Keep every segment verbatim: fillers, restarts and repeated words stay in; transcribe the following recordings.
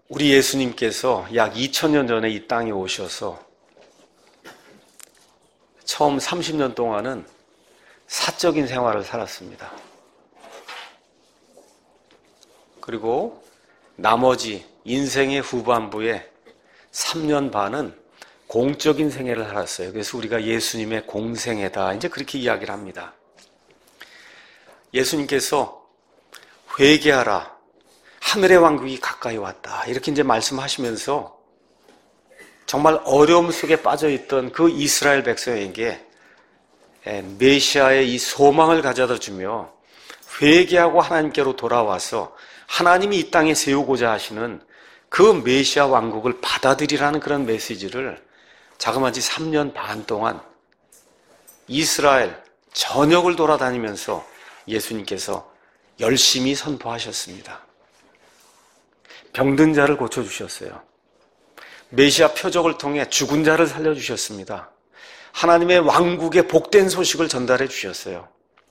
우리 예수님께서 약 이천 년 전에 이 땅에 오셔서 처음 삼십 년 동안은 사적인 생활을 살았습니다. 그리고 나머지 인생의 후반부에 삼 년 반은 공적인 생애를 살았어요. 그래서 우리가 예수님의 공생애다, 이제 그렇게 이야기를 합니다. 예수님께서 회개하라, 하늘의 왕국이 가까이 왔다, 이렇게 이제 말씀하시면서 정말 어려움 속에 빠져있던 그 이스라엘 백성에게 메시아의 이 소망을 가져다 주며 회개하고 하나님께로 돌아와서 하나님이 이 땅에 세우고자 하시는 그 메시아 왕국을 받아들이라는 그런 메시지를 자그마치 삼 년 반 동안 이스라엘 전역을 돌아다니면서 예수님께서 열심히 선포하셨습니다. 병든 자를 고쳐주셨어요. 메시아 표적을 통해 죽은 자를 살려주셨습니다. 하나님의 왕국의 복된 소식을 전달해 주셨어요.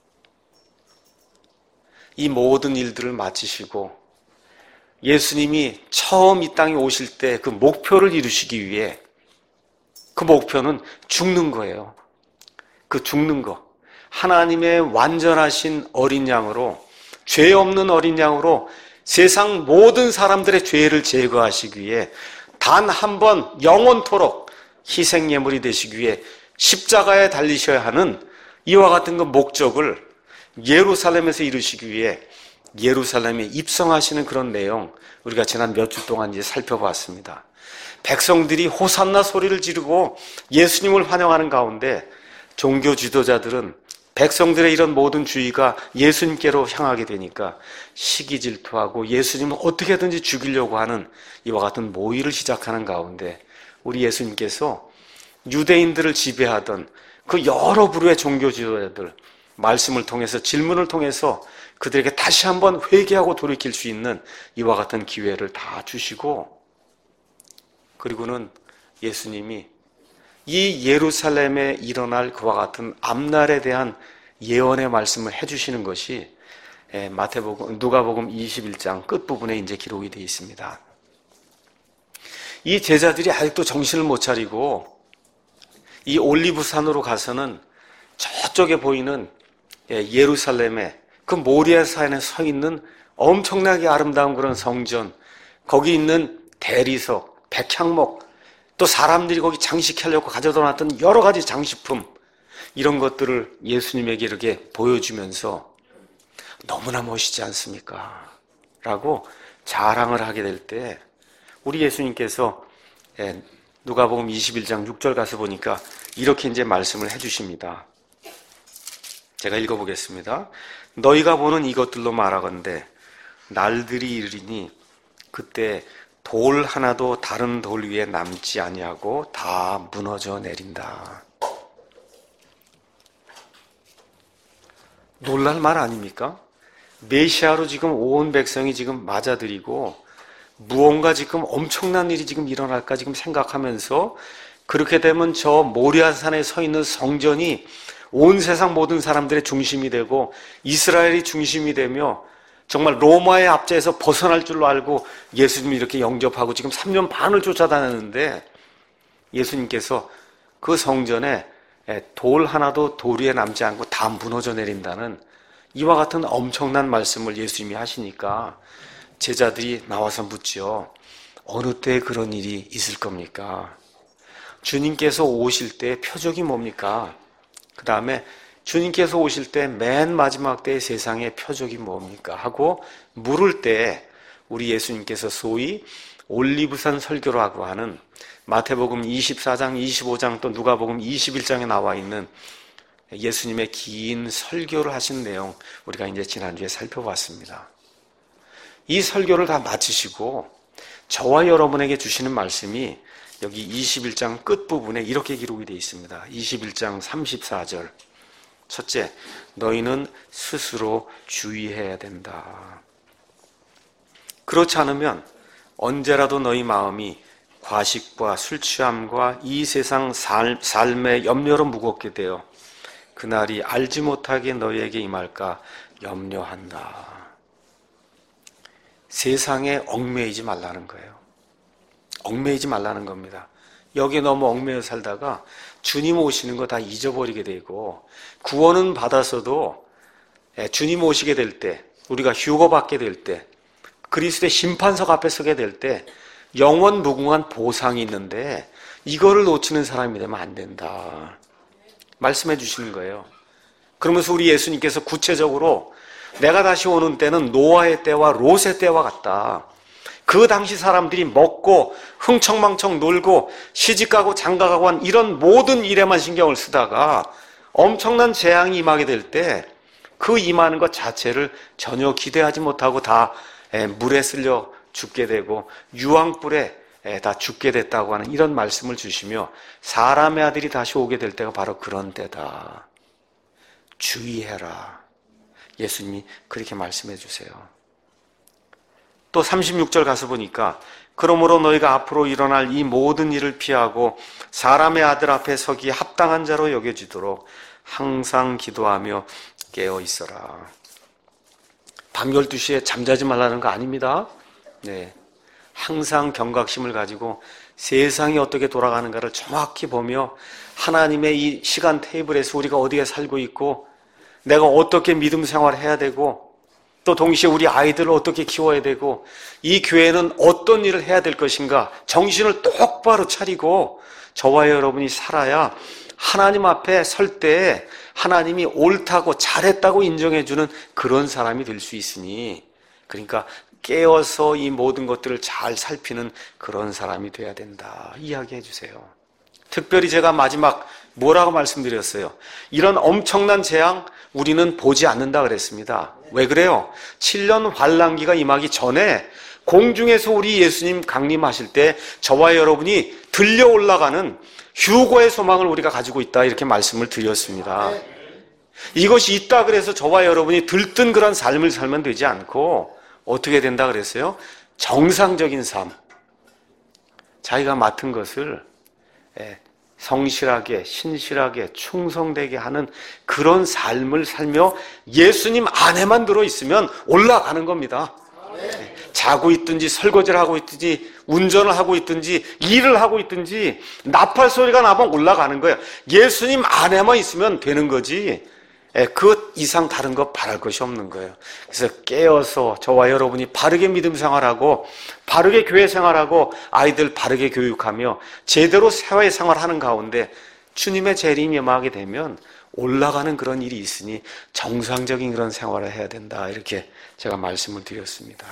이 모든 일들을 마치시고 예수님이 처음 이 땅에 오실 때 그 목표를 이루시기 위해, 그 목표는 죽는 거예요. 그 죽는 거, 하나님의 완전하신 어린 양으로, 죄 없는 어린 양으로 세상 모든 사람들의 죄를 제거하시기 위해 단 한 번 영원토록 희생 예물이 되시기 위해 십자가에 달리셔야 하는 이와 같은 그 목적을 예루살렘에서 이루시기 위해 예루살렘에 입성하시는 그런 내용, 우리가 지난 몇 주 동안 이제 살펴봤습니다. 백성들이 호산나 소리를 지르고 예수님을 환영하는 가운데 종교 지도자들은 백성들의 이런 모든 주의가 예수님께로 향하게 되니까 시기 질투하고 예수님을 어떻게든지 죽이려고 하는 이와 같은 모의를 시작하는 가운데 우리 예수님께서 유대인들을 지배하던 그 여러 부류의 종교 지도자들, 말씀을 통해서, 질문을 통해서 그들에게 다시 한번 회개하고 돌이킬 수 있는 이와 같은 기회를 다 주시고, 그리고는 예수님이 이 예루살렘에 일어날 그와 같은 앞날에 대한 예언의 말씀을 해주시는 것이 마태복음, 누가복음 이십일 장 끝부분에 이제 기록이 되어 있습니다. 이 제자들이 아직도 정신을 못 차리고 이 올리브산으로 가서는 저쪽에 보이는 예루살렘에 그 모리아산에 서 있는 엄청나게 아름다운 그런 성전, 거기 있는 대리석, 백향목, 또 사람들이 거기 장식하려고 가져다 놨던 여러 가지 장식품, 이런 것들을 예수님에게 이렇게 보여주면서 너무나 멋있지 않습니까? 라고 자랑을 하게 될 때 우리 예수님께서 누가복음 이십일 장 육 절 가서 보니까 이렇게 이제 말씀을 해주십니다. 제가 읽어보겠습니다. 너희가 보는 이것들로 말하건대 날들이 이르리니 그때 돌 하나도 다른 돌 위에 남지 아니하고 다 무너져 내린다. 놀랄 말 아닙니까? 메시아로 지금 온 백성이 지금 맞아들이고 무언가 지금 엄청난 일이 지금 일어날까 지금 생각하면서, 그렇게 되면 저 모리아산에 서 있는 성전이 온 세상 모든 사람들의 중심이 되고 이스라엘이 중심이 되며 정말 로마의 압제에서 벗어날 줄로 알고 예수님이 이렇게 영접하고 지금 삼 년 반을 쫓아다녔는데, 예수님께서 그 성전에 돌 하나도 돌 위에 남지 않고 다 무너져 내린다는 이와 같은 엄청난 말씀을 예수님이 하시니까 제자들이 나와서 묻지요. 어느 때 그런 일이 있을 겁니까? 주님께서 오실 때 표적이 뭡니까? 그 다음에 주님께서 오실 때 맨 마지막 때의 세상의 표적이 뭡니까? 하고 물을 때 우리 예수님께서 소위 올리브산 설교라고 하는 마태복음 이십사 장, 이십오 장 또 누가복음 이십일 장에 나와 있는 예수님의 긴 설교를 하신 내용, 우리가 이제 지난주에 살펴봤습니다. 이 설교를 다 마치시고 저와 여러분에게 주시는 말씀이 여기 이십일 장 끝부분에 이렇게 기록이 되어 있습니다. 이십일 장 삼십사 절. 첫째, 너희는 스스로 주의해야 된다. 그렇지 않으면 언제라도 너희 마음이 과식과 술 취함과 이 세상 삶, 삶의 염려로 무겁게 되어 그날이 알지 못하게 너희에게 임할까 염려한다. 세상에 얽매이지 말라는 거예요. 얽매이지 말라는 겁니다. 여기에 너무 얽매여 살다가 주님 오시는 거 다 잊어버리게 되고, 구원은 받았어도 주님 오시게 될 때, 우리가 휴거받게 될 때, 그리스도의 심판석 앞에 서게 될 때 영원 무궁한 보상이 있는데 이거를 놓치는 사람이 되면 안 된다 말씀해 주시는 거예요. 그러면서 우리 예수님께서 구체적으로 내가 다시 오는 때는 노아의 때와 롯의 때와 같다. 그 당시 사람들이 먹고 흥청망청 놀고 시집가고 장가가고 한 이런 모든 일에만 신경을 쓰다가 엄청난 재앙이 임하게 될 때 그 임하는 것 자체를 전혀 기대하지 못하고 다 물에 쓸려 죽게 되고 유황불에 다 죽게 됐다고 하는 이런 말씀을 주시며, 사람의 아들이 다시 오게 될 때가 바로 그런 때다. 주의해라. 예수님이 그렇게 말씀해 주세요. 또 삼십육 절 가서 보니까 그러므로 너희가 앞으로 일어날 이 모든 일을 피하고 사람의 아들 앞에 서기에 합당한 자로 여겨지도록 항상 기도하며 깨어 있어라. 밤 열두 시에 잠자지 말라는 거 아닙니다. 네. 항상 경각심을 가지고 세상이 어떻게 돌아가는가를 정확히 보며 하나님의 이 시간 테이블에서 우리가 어디에 살고 있고 내가 어떻게 믿음 생활을 해야 되고 또 동시에 우리 아이들을 어떻게 키워야 되고 이 교회는 어떤 일을 해야 될 것인가 정신을 똑바로 차리고 저와 여러분이 살아야 하나님 앞에 설 때 하나님이 옳다고 잘했다고 인정해주는 그런 사람이 될 수 있으니, 그러니까 깨어서 이 모든 것들을 잘 살피는 그런 사람이 돼야 된다 이야기해 주세요. 특별히 제가 마지막 뭐라고 말씀드렸어요? 이런 엄청난 재앙 우리는 보지 않는다 그랬습니다. 왜 그래요? 칠 년 환란기가 임하기 전에 공중에서 우리 예수님 강림하실 때 저와 여러분이 들려 올라가는 휴거의 소망을 우리가 가지고 있다 이렇게 말씀을 드렸습니다. 이것이 있다 그래서 저와 여러분이 들뜬 그런 삶을 살면 되지 않고 어떻게 된다 그랬어요? 정상적인 삶, 자기가 맡은 것을 성실하게 신실하게 충성되게 하는 그런 삶을 살며 예수님 안에만 들어있으면 올라가는 겁니다. 자고 있든지 설거지를 하고 있든지 운전을 하고 있든지 일을 하고 있든지 나팔 소리가 나면 올라가는 거예요. 예수님 안에만 있으면 되는 거지 그 이상 다른 거 바랄 것이 없는 거예요. 그래서 깨어서 저와 여러분이 바르게 믿음 생활하고 바르게 교회 생활하고 아이들 바르게 교육하며 제대로 사회 생활하는 가운데 주님의 재림이 임하게 되면 올라가는 그런 일이 있으니 정상적인 그런 생활을 해야 된다 이렇게 제가 말씀을 드렸습니다.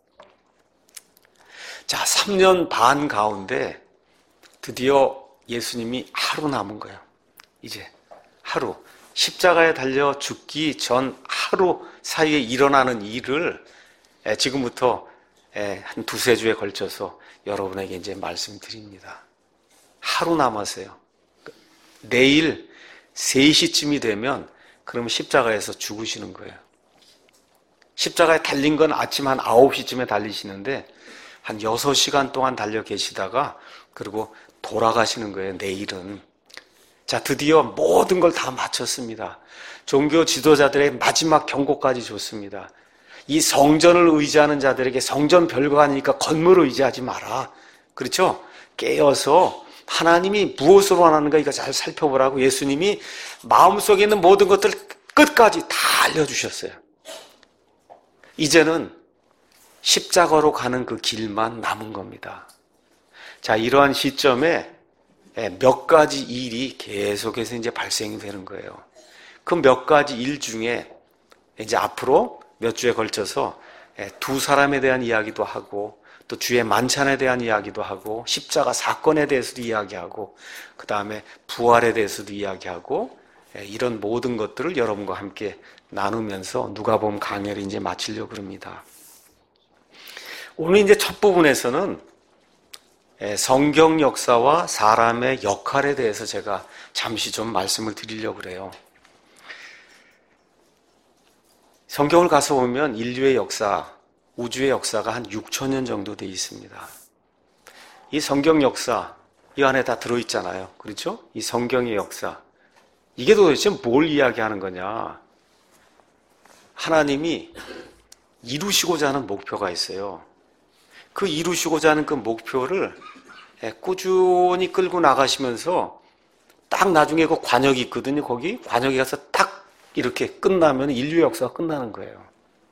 자, 삼 년 반 가운데 드디어 예수님이 하루 남은 거예요. 이제 하루. 십자가에 달려 죽기 전 하루 사이에 일어나는 일을 지금부터 한 두세 주에 걸쳐서 여러분에게 이제 말씀드립니다. 하루 남았어요. 내일 세 시쯤이 되면 그러면 십자가에서 죽으시는 거예요. 십자가에 달린 건 아침 한 아홉 시쯤에 달리시는데 한 여섯 시간 동안 달려 계시다가 그리고 돌아가시는 거예요. 내일은. 자, 드디어 모든 걸 다 마쳤습니다. 종교 지도자들의 마지막 경고까지 줬습니다. 이 성전을 의지하는 자들에게 성전 별거 아니니까 건물을 의지하지 마라. 그렇죠? 깨어서 하나님이 무엇으로 원하는가 이거 잘 살펴보라고 예수님이 마음속에 있는 모든 것들 끝까지 다 알려주셨어요. 이제는 십자가로 가는 그 길만 남은 겁니다. 자, 이러한 시점에 몇 가지 일이 계속해서 이제 발생이 되는 거예요. 그 몇 가지 일 중에 이제 앞으로 몇 주에 걸쳐서 두 사람에 대한 이야기도 하고 또 주의 만찬에 대한 이야기도 하고 십자가 사건에 대해서도 이야기하고 그 다음에 부활에 대해서도 이야기하고 이런 모든 것들을 여러분과 함께 나누면서 누가복음 강해를 이제 마치려고 합니다. 오늘 이제 첫 부분에서는 성경 역사와 사람의 역할에 대해서 제가 잠시 좀 말씀을 드리려고 그래요. 성경을 가서 보면 인류의 역사, 우주의 역사가 한 육천 년 정도 되어 있습니다. 이 성경 역사, 이 안에 다 들어있잖아요. 그렇죠? 이 성경의 역사. 이게 도대체 뭘 이야기하는 거냐? 하나님이 이루시고자 하는 목표가 있어요. 그 이루시고자 하는 그 목표를 꾸준히 끌고 나가시면서 딱 나중에 그 관역이 있거든요. 거기 관역에 가서 딱 이렇게 끝나면 인류 역사가 끝나는 거예요.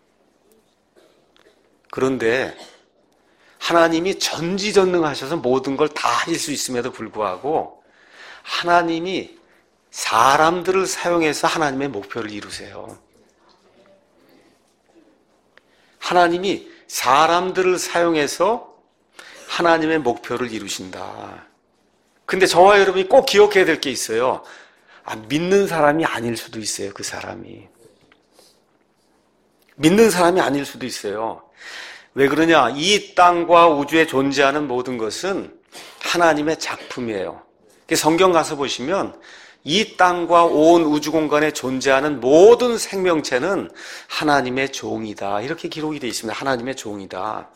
그런데 하나님이 전지전능하셔서 모든 걸 다 할 수 있음에도 불구하고 하나님이 사람들을 사용해서 하나님의 목표를 이루세요. 하나님이 사람들을 사용해서 하나님의 목표를 이루신다. 근데 저와 여러분이 꼭 기억해야 될 게 있어요. 아, 믿는 사람이 아닐 수도 있어요. 그 사람이. 믿는 사람이 아닐 수도 있어요. 왜 그러냐? 이 땅과 우주에 존재하는 모든 것은 하나님의 작품이에요. 성경 가서 보시면 이 땅과 온 우주 공간에 존재하는 모든 생명체는 하나님의 종이다. 이렇게 기록이 되어 있습니다. 하나님의 종이다.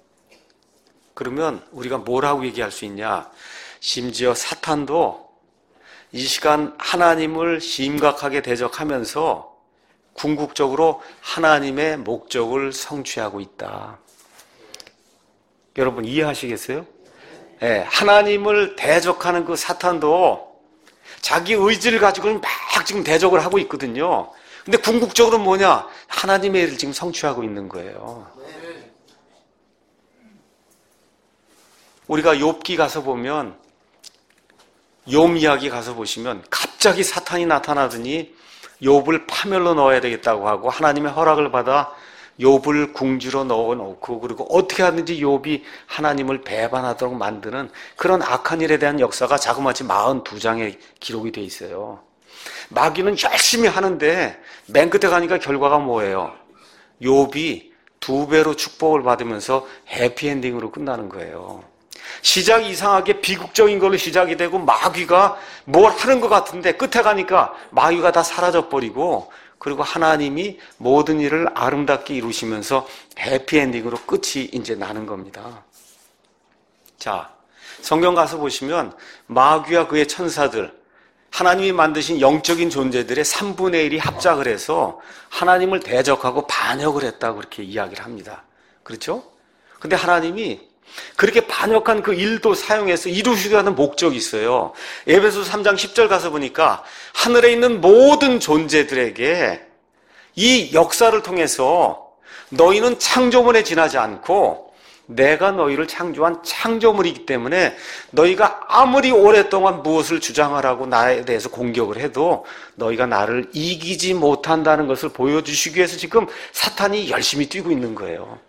그러면 우리가 뭐라고 얘기할 수 있냐? 심지어 사탄도 이 시간 하나님을 심각하게 대적하면서 궁극적으로 하나님의 목적을 성취하고 있다. 여러분 이해하시겠어요? 네, 하나님을 대적하는 그 사탄도 자기 의지를 가지고 막 지금 대적을 하고 있거든요. 근데 궁극적으로 뭐냐? 하나님의 일을 지금 성취하고 있는 거예요. 우리가 욥기 가서 보면, 욥 이야기 가서 보시면 갑자기 사탄이 나타나더니 욥을 파멸로 넣어야 되겠다고 하고 하나님의 허락을 받아 욥을 궁지로 넣어놓고 그리고 어떻게 하든지 욥이 하나님을 배반하도록 만드는 그런 악한 일에 대한 역사가 자그마치 사십이 장에 기록이 돼 있어요. 마귀는 열심히 하는데 맨 끝에 가니까 결과가 뭐예요? 욥이 두 배로 축복을 받으면서 해피엔딩으로 끝나는 거예요. 시작이 이상하게 비극적인 걸로 시작이 되고 마귀가 뭘 하는 것 같은데 끝에 가니까 마귀가 다 사라져버리고 그리고 하나님이 모든 일을 아름답게 이루시면서 해피엔딩으로 끝이 이제 나는 겁니다. 자, 성경 가서 보시면 마귀와 그의 천사들, 하나님이 만드신 영적인 존재들의 삼분의 일이 합작을 해서 하나님을 대적하고 반역을 했다고 그렇게 이야기를 합니다. 그렇죠? 근데 하나님이 그렇게 반역한 그 일도 사용해서 이루시려 하는 목적이 있어요. 에베소 삼 장 십 절 가서 보니까 하늘에 있는 모든 존재들에게 이 역사를 통해서 너희는 창조물에 지나지 않고 내가 너희를 창조한 창조물이기 때문에 너희가 아무리 오랫동안 무엇을 주장하라고 나에 대해서 공격을 해도 너희가 나를 이기지 못한다는 것을 보여주시기 위해서 지금 사탄이 열심히 뛰고 있는 거예요.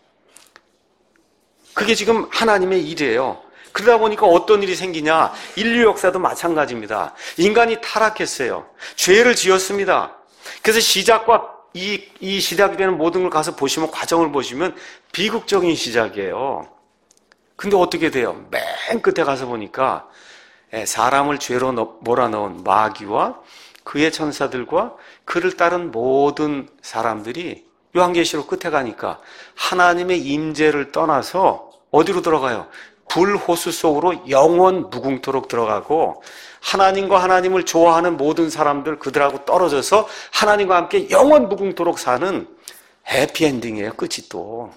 그게 지금 하나님의 일이에요. 그러다 보니까 어떤 일이 생기냐? 인류 역사도 마찬가지입니다. 인간이 타락했어요. 죄를 지었습니다. 그래서 시작과 이, 이 시작이 되는 모든 걸 가서 보시면, 과정을 보시면 비극적인 시작이에요. 근데 어떻게 돼요? 맨 끝에 가서 보니까 사람을 죄로 몰아넣은 마귀와 그의 천사들과 그를 따른 모든 사람들이 요한계시록 끝에 가니까 하나님의 임재를 떠나서 어디로 들어가요? 불호수 속으로 영원 무궁토록 들어가고 하나님과 하나님을 좋아하는 모든 사람들 그들하고 떨어져서 하나님과 함께 영원 무궁토록 사는 해피엔딩이에요. 끝이 또.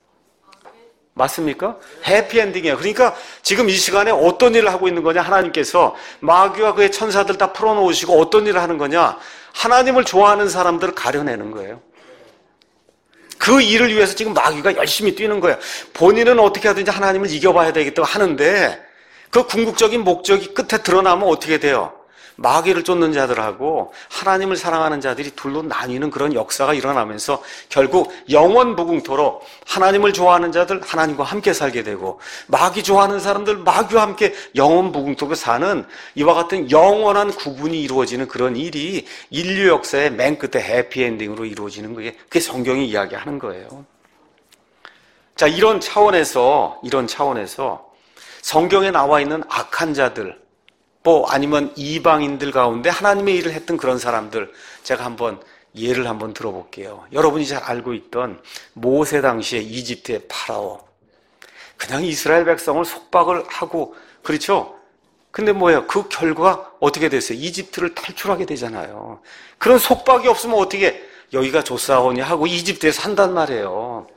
맞습니까? 해피엔딩이에요. 그러니까 지금 이 시간에 어떤 일을 하고 있는 거냐? 하나님께서 마귀와 그의 천사들 다 풀어놓으시고 어떤 일을 하는 거냐? 하나님을 좋아하는 사람들을 가려내는 거예요. 그 일을 위해서 지금 마귀가 열심히 뛰는 거예요. 본인은 어떻게 하든지 하나님을 이겨봐야 되겠다고 하는데 그 궁극적인 목적이 끝에 드러나면 어떻게 돼요? 마귀를 쫓는 자들하고 하나님을 사랑하는 자들이 둘로 나뉘는 그런 역사가 일어나면서 결국 영원 무궁토록 하나님을 좋아하는 자들 하나님과 함께 살게 되고 마귀 좋아하는 사람들 마귀와 함께 영원 무궁토록 사는 이와 같은 영원한 구분이 이루어지는 그런 일이 인류 역사의 맨 끝에 해피엔딩으로 이루어지는 거예요. 그게 성경이 이야기하는 거예요. 자, 이런 차원에서 이런 차원에서 성경에 나와 있는 악한 자들 뭐 아니면 이방인들 가운데 하나님의 일을 했던 그런 사람들 제가 한번 예를 한번 들어볼게요. 여러분이 잘 알고 있던 모세 당시에 이집트의 파라오 그냥 이스라엘 백성을 속박을 하고 그렇죠? 근데 뭐예요? 그 결과 어떻게 됐어요? 이집트를 탈출하게 되잖아요. 그런 속박이 없으면 어떻게 여기가 좋사오니 하고 이집트에 산단 말이에요.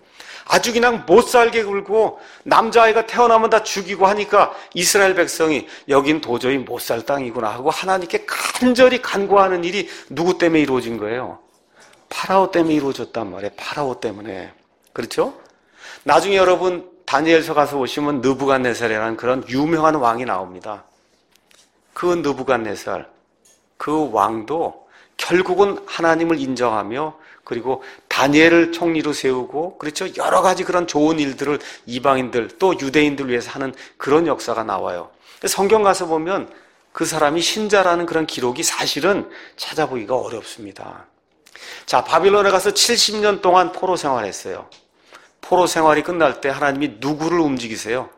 아주 그냥 못 살게 굴고 남자아이가 태어나면 다 죽이고 하니까 이스라엘 백성이 여긴 도저히 못 살 땅이구나 하고 하나님께 간절히 간구하는 일이 누구 때문에 이루어진 거예요? 파라오 때문에 이루어졌단 말이에요. 파라오 때문에. 그렇죠? 나중에 여러분 다니엘서 가서 보시면 느부갓네살이라는 그런 유명한 왕이 나옵니다. 그 느부갓네살, 그 왕도 결국은 하나님을 인정하며 그리고 다니엘을 총리로 세우고 그렇죠? 여러 가지 그런 좋은 일들을 이방인들 또 유대인들 위해서 하는 그런 역사가 나와요. 성경 가서 보면 그 사람이 신자라는 그런 기록이 사실은 찾아보기가 어렵습니다. 자, 바빌론에 가서 칠십 년 동안 포로 생활했어요. 포로 생활이 끝날 때 하나님이 누구를 움직이세요?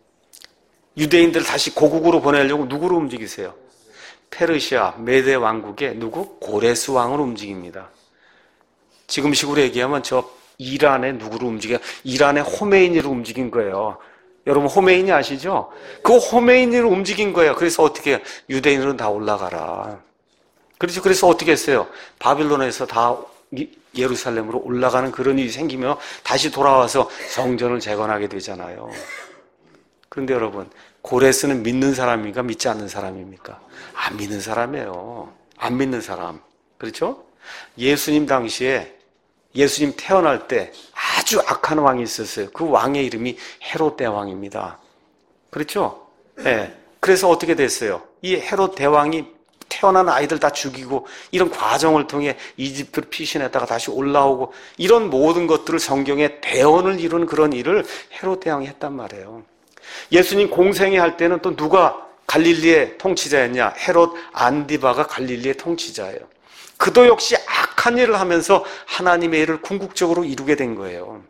유대인들 다시 고국으로 보내려고 누구를 움직이세요? 페르시아, 메데 왕국의 누구? 고레스 왕을 움직입니다. 지금식으로 얘기하면 저 이란의 누구를 움직여? 이란의 호메이니를 움직인 거예요. 여러분 호메이니 아시죠? 그 호메이니를 움직인 거예요. 그래서 어떻게 해요? 유대인들은 다 올라가라. 그렇죠. 그래서 어떻게 했어요? 바빌론에서 다 예루살렘으로 올라가는 그런 일이 생기며 다시 돌아와서 성전을 재건하게 되잖아요. 그런데 여러분 고레스는 믿는 사람입니까? 믿지 않는 사람입니까? 안 믿는 사람이에요. 안 믿는 사람. 그렇죠? 예수님 당시에 예수님 태어날 때 아주 악한 왕이 있었어요. 그 왕의 이름이 헤롯 대왕입니다. 그렇죠? 네. 그래서 어떻게 됐어요? 이 헤롯 대왕이 태어난 아이들 다 죽이고 이런 과정을 통해 이집트를 피신했다가 다시 올라오고 이런 모든 것들을 성경에 대언을 이룬 그런 일을 헤롯 대왕이 했단 말이에요. 예수님 공생애 할 때는 또 누가 갈릴리의 통치자였냐? 헤롯 안디바가 갈릴리의 통치자예요. 그도 역시 악한 일을 하면서 하나님의 일을 궁극적으로 이루게 된 거예요.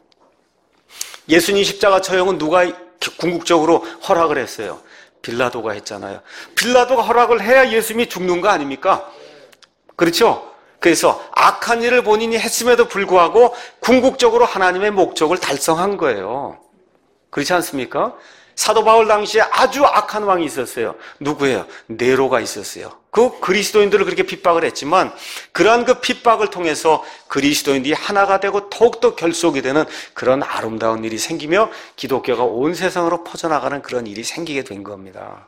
예수님 십자가 처형은 누가 궁극적으로 허락을 했어요? 빌라도가 했잖아요. 빌라도가 허락을 해야 예수님이 죽는 거 아닙니까? 그렇죠? 그래서 악한 일을 본인이 했음에도 불구하고 궁극적으로 하나님의 목적을 달성한 거예요. 그렇지 않습니까? 사도 바울 당시에 아주 악한 왕이 있었어요. 누구예요? 네로가 있었어요. 그 그리스도인들을 그렇게 핍박을 했지만 그러한 그 핍박을 통해서 그리스도인들이 하나가 되고 더욱더 결속이 되는 그런 아름다운 일이 생기며 기독교가 온 세상으로 퍼져나가는 그런 일이 생기게 된 겁니다.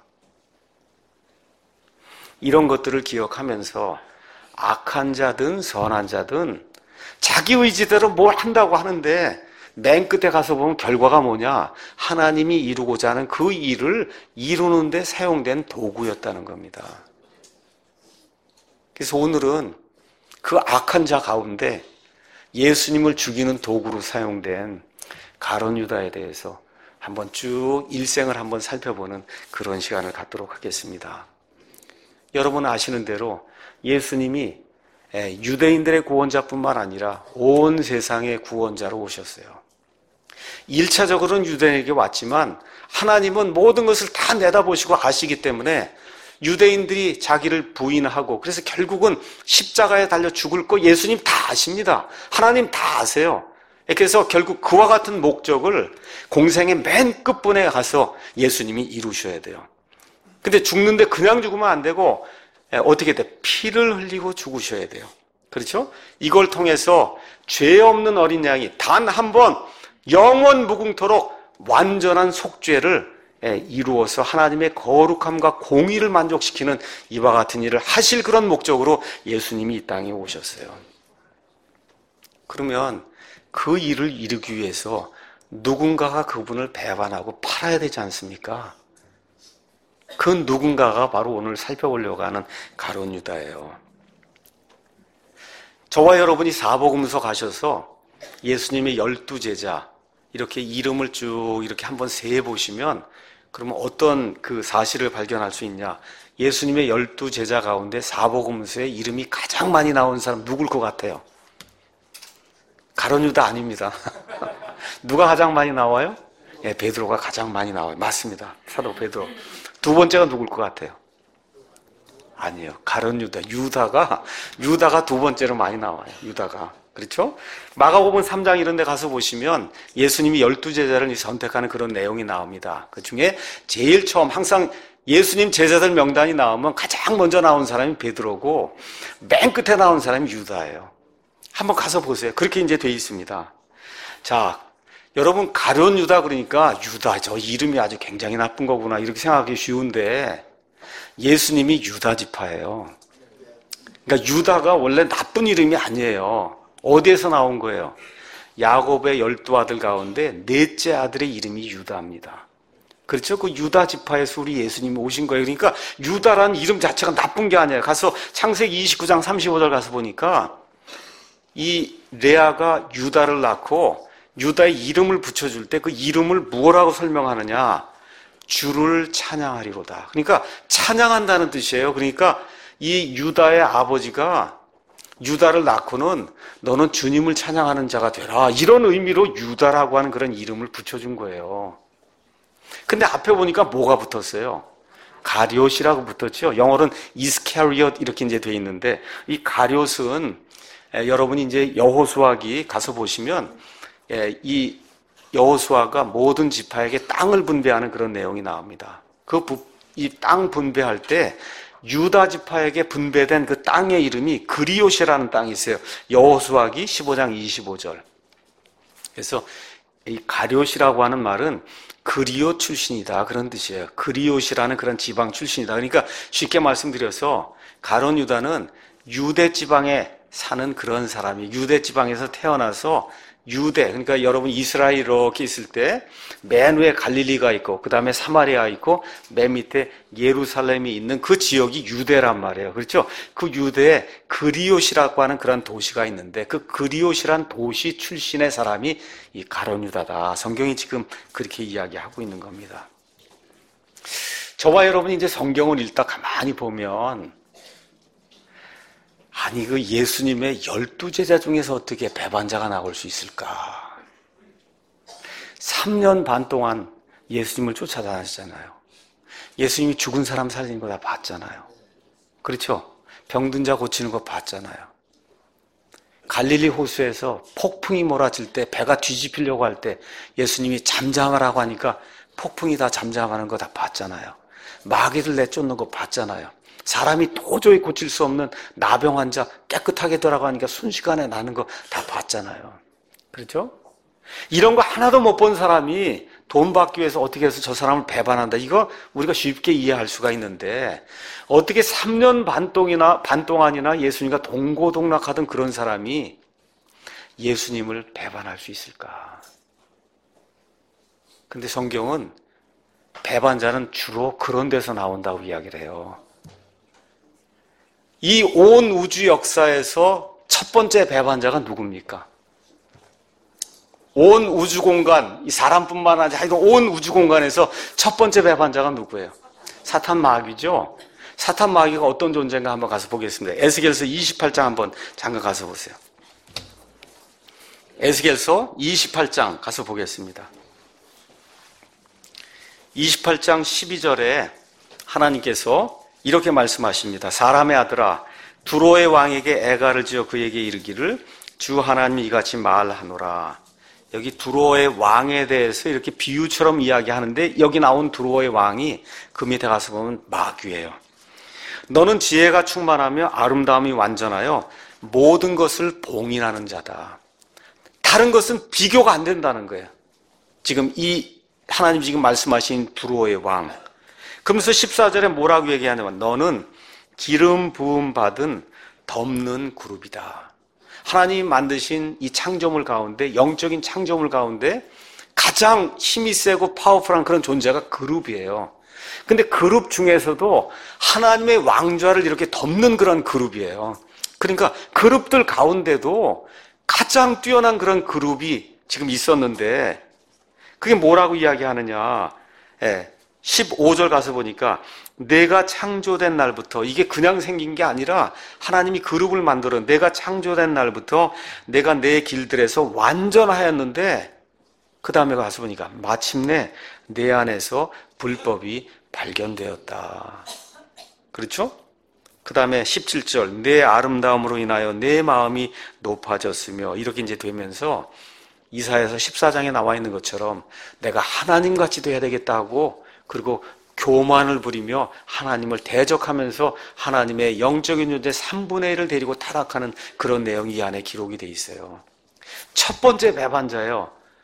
이런 것들을 기억하면서 악한 자든 선한 자든 자기 의지대로 뭘 한다고 하는데 맨 끝에 가서 보면 결과가 뭐냐? 하나님이 이루고자 하는 그 일을 이루는 데 사용된 도구였다는 겁니다. 그래서 오늘은 그 악한 자 가운데 예수님을 죽이는 도구로 사용된 가룟 유다에 대해서 한번 쭉 일생을 한번 살펴보는 그런 시간을 갖도록 하겠습니다. 여러분 아시는 대로 예수님이 유대인들의 구원자뿐만 아니라 온 세상의 구원자로 오셨어요. 일차적으로는 유대인에게 왔지만 하나님은 모든 것을 다 내다보시고 아시기 때문에 유대인들이 자기를 부인하고 그래서 결국은 십자가에 달려 죽을 거 예수님 다 아십니다. 하나님 다 아세요. 그래서 결국 그와 같은 목적을 공생의 맨 끝분에 가서 예수님이 이루셔야 돼요. 근데 죽는데 그냥 죽으면 안 되고 어떻게 돼? 피를 흘리고 죽으셔야 돼요. 그렇죠? 이걸 통해서 죄 없는 어린 양이 단 한 번 영원 무궁토록 완전한 속죄를 이루어서 하나님의 거룩함과 공의를 만족시키는 이와 같은 일을 하실 그런 목적으로 예수님이 이 땅에 오셨어요. 그러면 그 일을 이루기 위해서 누군가가 그분을 배반하고 팔아야 되지 않습니까? 그 누군가가 바로 오늘 살펴보려고 하는 가룟 유다예요. 저와 여러분이 사복음서 가셔서 예수님의 열두 제자 이렇게 이름을 쭉 이렇게 한번 세보시면 그러면 어떤 그 사실을 발견할 수 있냐? 예수님의 열두 제자 가운데 사복음서에 이름이 가장 많이 나온 사람 누굴 것 같아요? 가룟 유다 아닙니다. 누가 가장 많이 나와요? 예, 베드로가 가장 많이 나와요. 맞습니다. 사도 베드로. 두 번째가 누굴 것 같아요? 아니에요. 가룟 유다. 유다가 유다가 두 번째로 많이 나와요. 유다가. 그렇죠? 마가복음 삼 장 이런 데 가서 보시면 예수님이 열두 제자를 선택하는 그런 내용이 나옵니다. 그 중에 제일 처음 항상 예수님 제자들 명단이 나오면 가장 먼저 나온 사람이 베드로고 맨 끝에 나온 사람이 유다예요. 한번 가서 보세요. 그렇게 이제 돼 있습니다. 자, 여러분 가룟 유다 그러니까 유다 저 이름이 아주 굉장히 나쁜 거구나 이렇게 생각하기 쉬운데 예수님이 유다 지파예요. 그러니까 유다가 원래 나쁜 이름이 아니에요. 어디에서 나온 거예요? 야곱의 열두 아들 가운데 넷째 아들의 이름이 유다입니다. 그렇죠? 그 유다 지파에서 우리 예수님이 오신 거예요. 그러니까 유다라는 이름 자체가 나쁜 게 아니에요. 가서 창세기 이십구 장 삼십오 절 가서 보니까 이 레아가 유다를 낳고 유다의 이름을 붙여줄 때 그 이름을 뭐라고 설명하느냐? 주를 찬양하리로다. 그러니까 찬양한다는 뜻이에요. 그러니까 이 유다의 아버지가 유다를 낳고는 너는 주님을 찬양하는 자가 되라. 이런 의미로 유다라고 하는 그런 이름을 붙여준 거예요. 근데 앞에 보니까 뭐가 붙었어요? 가룟이라고 붙었죠. 영어로는 이스카리엇 이렇게 이제 돼 있는데 이 가룟은 여러분이 이제 여호수아기 가서 보시면 이 여호수아가 모든 지파에게 땅을 분배하는 그런 내용이 나옵니다. 그 이 땅 분배할 때 유다 지파에게 분배된 그 땅의 이름이 그리옷이라는 땅이 있어요. 여호수아기 십오 장 이십오 절. 그래서 이 가룟이라고 하는 말은 그리옷 출신이다 그런 뜻이에요. 그리옷이라는 그런 지방 출신이다. 그러니까 쉽게 말씀드려서 가룟 유다는 유대 지방에 사는 그런 사람이 유대 지방에서 태어나서 유대, 그러니까 여러분 이스라엘 이렇게 있을 때 맨 위에 갈릴리가 있고 그 다음에 사마리아 있고 맨 밑에 예루살렘이 있는 그 지역이 유대란 말이에요. 그렇죠? 그 유대에 그리옷이라고 하는 그런 도시가 있는데 그 그리옷이란 도시 출신의 사람이 이 가룟 유다다. 성경이 지금 그렇게 이야기하고 있는 겁니다. 저와 여러분이 이제 성경을 읽다 가만히 보면 아니 그 예수님의 열두 제자 중에서 어떻게 배반자가 나올 수 있을까? 삼 년 반 동안 예수님을 쫓아다녔잖아요. 예수님이 죽은 사람 살리는 거 다 봤잖아요. 그렇죠? 병든 자 고치는 거 봤잖아요. 갈릴리 호수에서 폭풍이 몰아칠 때 배가 뒤집히려고 할 때 예수님이 잠잠하라고 하니까 폭풍이 다 잠잠하는 거 다 봤잖아요. 마귀를 내쫓는 거 봤잖아요. 사람이 도저히 고칠 수 없는 나병 환자 깨끗하게 돌아가니까 순식간에 나는 거 다 봤잖아요. 그렇죠? 이런 거 하나도 못 본 사람이 돈 받기 위해서 어떻게 해서 저 사람을 배반한다. 이거 우리가 쉽게 이해할 수가 있는데 어떻게 삼 년 반 동이나 반 동안이나 예수님과 동고동락하던 그런 사람이 예수님을 배반할 수 있을까? 근데 성경은 배반자는 주로 그런 데서 나온다고 이야기를 해요. 이 온 우주 역사에서 첫 번째 배반자가 누굽니까? 온 우주 공간, 이 사람뿐만 아니라 하여튼 온 우주 공간에서 첫 번째 배반자가 누구예요? 사탄 마귀죠? 사탄 마귀가 어떤 존재인가 한번 가서 보겠습니다. 에스겔서 이십팔 장 한번 잠깐 가서 보세요. 에스겔서 이십팔 장 가서 보겠습니다. 이십팔 장 십이 절에 하나님께서 이렇게 말씀하십니다. 사람의 아들아, 두로의 왕에게 애가를 지어 그에게 이르기를 주 하나님이 이같이 말하노라. 여기 두로의 왕에 대해서 이렇게 비유처럼 이야기하는데 여기 나온 두로의 왕이 그 밑에 가서 보면 마귀예요. 너는 지혜가 충만하며 아름다움이 완전하여 모든 것을 봉인하는 자다. 다른 것은 비교가 안 된다는 거예요. 지금 이 하나님 지금 말씀하신 두로의 왕. 그러면서 십사 절에 뭐라고 얘기하냐면 너는 기름 부음 받은 덮는 그룹이다. 하나님이 만드신 이 창조물 가운데 영적인 창조물 가운데 가장 힘이 세고 파워풀한 그런 존재가 그룹이에요. 근데 그룹 중에서도 하나님의 왕좌를 이렇게 덮는 그런 그룹이에요. 그러니까 그룹들 가운데도 가장 뛰어난 그런 그룹이 지금 있었는데 그게 뭐라고 이야기하느냐. 예, 십오 절 가서 보니까 내가 창조된 날부터 이게 그냥 생긴 게 아니라 하나님이 그룹을 만들어 내가 창조된 날부터 내가 내 길들에서 완전하였는데 그 다음에 가서 보니까 마침내 내 안에서 불법이 발견되었다. 그렇죠? 그 다음에 십칠 절 내 아름다움으로 인하여 내 마음이 높아졌으며 이렇게 이제 되면서 이사야서 십사 장에 나와 있는 것처럼 내가 하나님같이 돼야 되겠다고 그리고 교만을 부리며 하나님을 대적하면서 하나님의 영적인 존재 삼분의 일을 데리고 타락하는 그런 내용이 이 안에 기록이 돼 있어요. 첫 번째 배반자예요.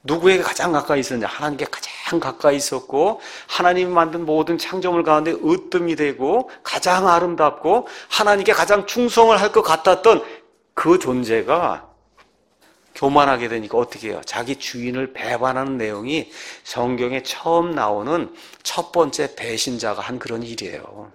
누구에게 가장 가까이 있었냐? 하나님께 가장 가까이 있었고 하나님이 만든 모든 창조물 가운데 으뜸이 되고 가장 아름답고 하나님께 가장 충성을 할 것 같았던 그 존재가 교만하게 되니까 어떻게 해요? 자기 주인을 배반하는 내용이 성경에 처음 나오는 첫 번째 배신자가 한 그런 일이에요.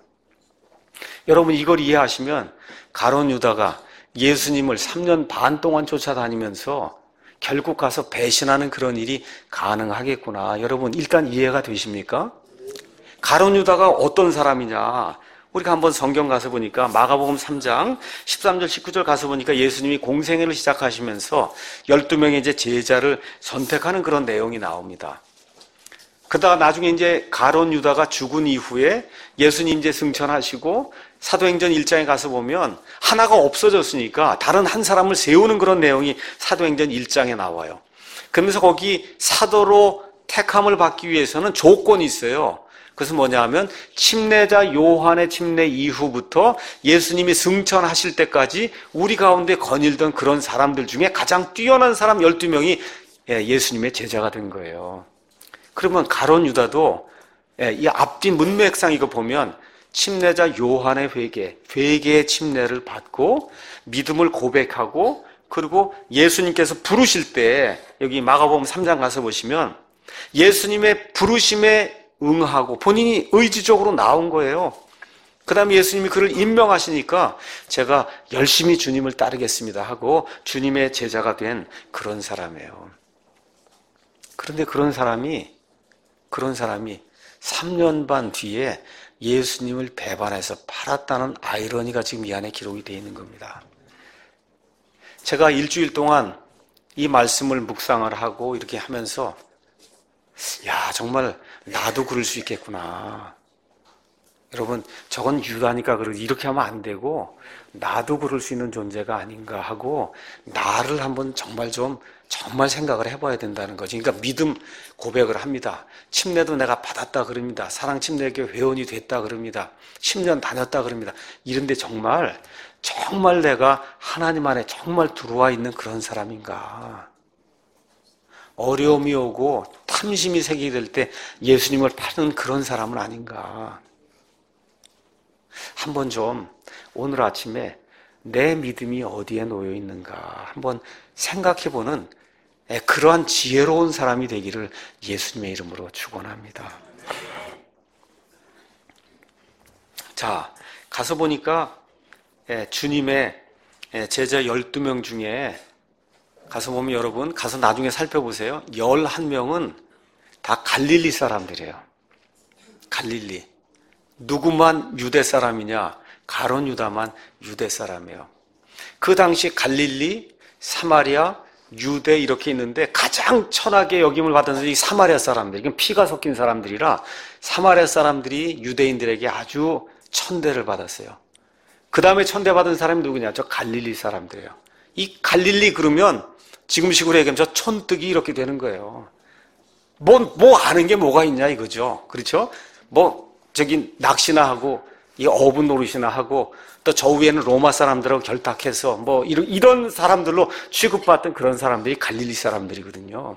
여러분 이걸 이해하시면 가룟 유다가 예수님을 삼 년 반 동안 쫓아다니면서 결국 가서 배신하는 그런 일이 가능하겠구나. 여러분 일단 이해가 되십니까? 가룟 유다가 어떤 사람이냐? 우리가 한번 성경 가서 보니까 마가복음 삼 장 십삼 절 십구 절 가서 보니까 예수님이 공생애를 시작하시면서 열두 명의 이제 제자를 선택하는 그런 내용이 나옵니다. 그러다가 나중에 이제 가룟 유다가 죽은 이후에 예수님 이제 승천하시고 사도행전 일 장에 가서 보면 하나가 없어졌으니까 다른 한 사람을 세우는 그런 내용이 사도행전 일 장에 나와요. 그러면서 거기 사도로 택함을 받기 위해서는 조건이 있어요. 그것은 뭐냐 하면 침례자 요한의 침례 이후부터 예수님이 승천하실 때까지 우리 가운데 거닐던 그런 사람들 중에 가장 뛰어난 사람 열두 명이 예수님의 제자가 된 거예요. 그러면 가룟 유다도 이 앞뒤 문맥상 이거 보면 침례자 요한의 회개, 회개의 침례를 받고 믿음을 고백하고 그리고 예수님께서 부르실 때 여기 마가복음 삼 장 가서 보시면 예수님의 부르심에 응하고 본인이 의지적으로 나온 거예요. 그 다음에 예수님이 그를 임명하시니까 제가 열심히 주님을 따르겠습니다 하고 주님의 제자가 된 그런 사람이에요. 그런데 그런 사람이 그런 사람이 삼 년 반 뒤에 예수님을 배반해서 팔았다는 아이러니가 지금 이 안에 기록이 되어 있는 겁니다. 제가 일주일 동안 이 말씀을 묵상을 하고 이렇게 하면서 야 정말 나도 그럴 수 있겠구나. 여러분 저건 유다니까 그러지 이렇게 하면 안 되고 나도 그럴 수 있는 존재가 아닌가 하고 나를 한번 정말 좀 정말 생각을 해봐야 된다는 거지. 그러니까 믿음 고백을 합니다. 침례도 내가 받았다 그럽니다. 사랑 침례교회 회원이 됐다 그럽니다. 십 년 다녔다 그럽니다. 이런데 정말 정말 내가 하나님 안에 정말 들어와 있는 그런 사람인가. 어려움이 오고 탐심이 생기게 될 때 예수님을 파는 그런 사람은 아닌가. 한번 좀 오늘 아침에 내 믿음이 어디에 놓여 있는가 한번 생각해보는 그러한 지혜로운 사람이 되기를 예수님의 이름으로 축원합니다. 자, 가서 보니까 주님의 제자 열두 명 중에 가서 보면 여러분 가서 나중에 살펴보세요. 열한 명은 다 갈릴리 사람들이에요. 갈릴리. 누구만 유대 사람이냐? 가룟 유다만 유대 사람이에요. 그 당시 갈릴리, 사마리아, 유대 이렇게 있는데 가장 천하게 여김을 받은 사람이 사마리아 사람들. 이건 피가 섞인 사람들이라 사마리아 사람들이 유대인들에게 아주 천대를 받았어요. 그 다음에 천대받은 사람이 누구냐? 저 갈릴리 사람들이에요. 이 갈릴리 그러면 지금식으로 얘기하면 저 촌뜨기 이렇게 되는 거예요. 뭐, 뭐 아는 게 뭐가 있냐 이거죠. 그렇죠? 뭐 저기 낚시나 하고 이 어부 노릇이나 하고 또 저 위에는 로마 사람들하고 결탁해서 뭐 이런, 이런 사람들로 취급받던 그런 사람들이 갈릴리 사람들이거든요.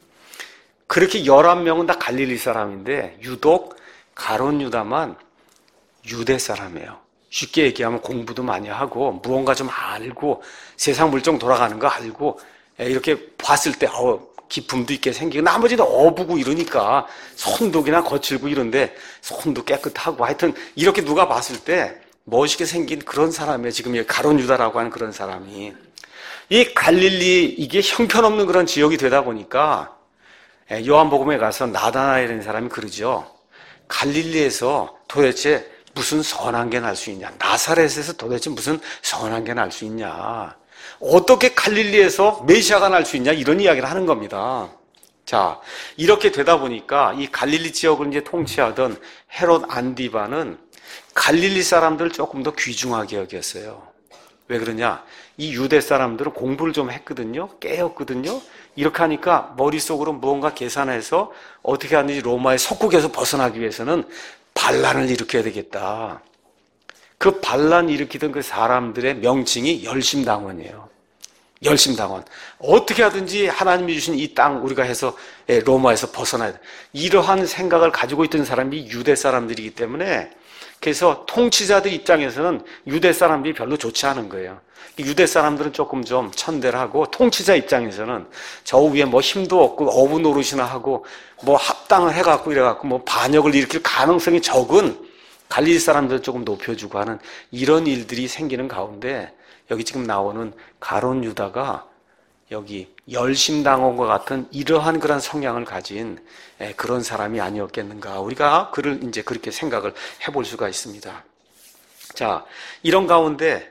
그렇게 열한 명은 다 갈릴리 사람인데 유독 가룟 유다만 유대 사람이에요. 쉽게 얘기하면 공부도 많이 하고 무언가 좀 알고 세상 물정 돌아가는 거 알고 이렇게 봤을 때 어, 기품도 있게 생기고 나머지는 어부고 이러니까 손독이나 거칠고 이런데 손도 깨끗하고 하여튼 이렇게 누가 봤을 때 멋있게 생긴 그런 사람이에요. 지금 이 가룟 유다라고 하는 그런 사람이. 이 갈릴리 이게 형편없는 그런 지역이 되다 보니까 요한복음에 가서 나다나엘이라는 사람이 그러죠. 갈릴리에서 도대체 무슨 선한 게 날 수 있냐? 나사렛에서 도대체 무슨 선한 게 날 수 있냐? 어떻게 갈릴리에서 메시아가 날 수 있냐? 이런 이야기를 하는 겁니다. 자, 이렇게 되다 보니까 이 갈릴리 지역을 이제 통치하던 헤롯 안디바는 갈릴리 사람들을 조금 더 귀중하게 여겼어요. 왜 그러냐? 이 유대 사람들은 공부를 좀 했거든요. 깨었거든요. 이렇게 하니까 머릿속으로 무언가 계산해서 어떻게 하는지 로마의 속국에서 벗어나기 위해서는 반란을 일으켜야 되겠다. 그 반란 일으키던 그 사람들의 명칭이 열심당원이에요. 열심당원. 어떻게 하든지 하나님이 주신 이 땅 우리가 해서 로마에서 벗어나야 돼. 이러한 생각을 가지고 있던 사람이 유대 사람들이기 때문에 그래서 통치자들 입장에서는 유대 사람들이 별로 좋지 않은 거예요. 유대 사람들은 조금 좀 천대를 하고 통치자 입장에서는 저 위에 뭐 힘도 없고 어부 노릇이나 하고 뭐 합당을 해갖고 이래갖고 뭐 반역을 일으킬 가능성이 적은 갈릴리 사람들을 조금 높여주고 하는 이런 일들이 생기는 가운데 여기 지금 나오는 가룟 유다가 여기 열심당원과 같은 이러한 그런 성향을 가진 그런 사람이 아니었겠는가. 우리가 그를 이제 그렇게 생각을 해볼 수가 있습니다. 자, 이런 가운데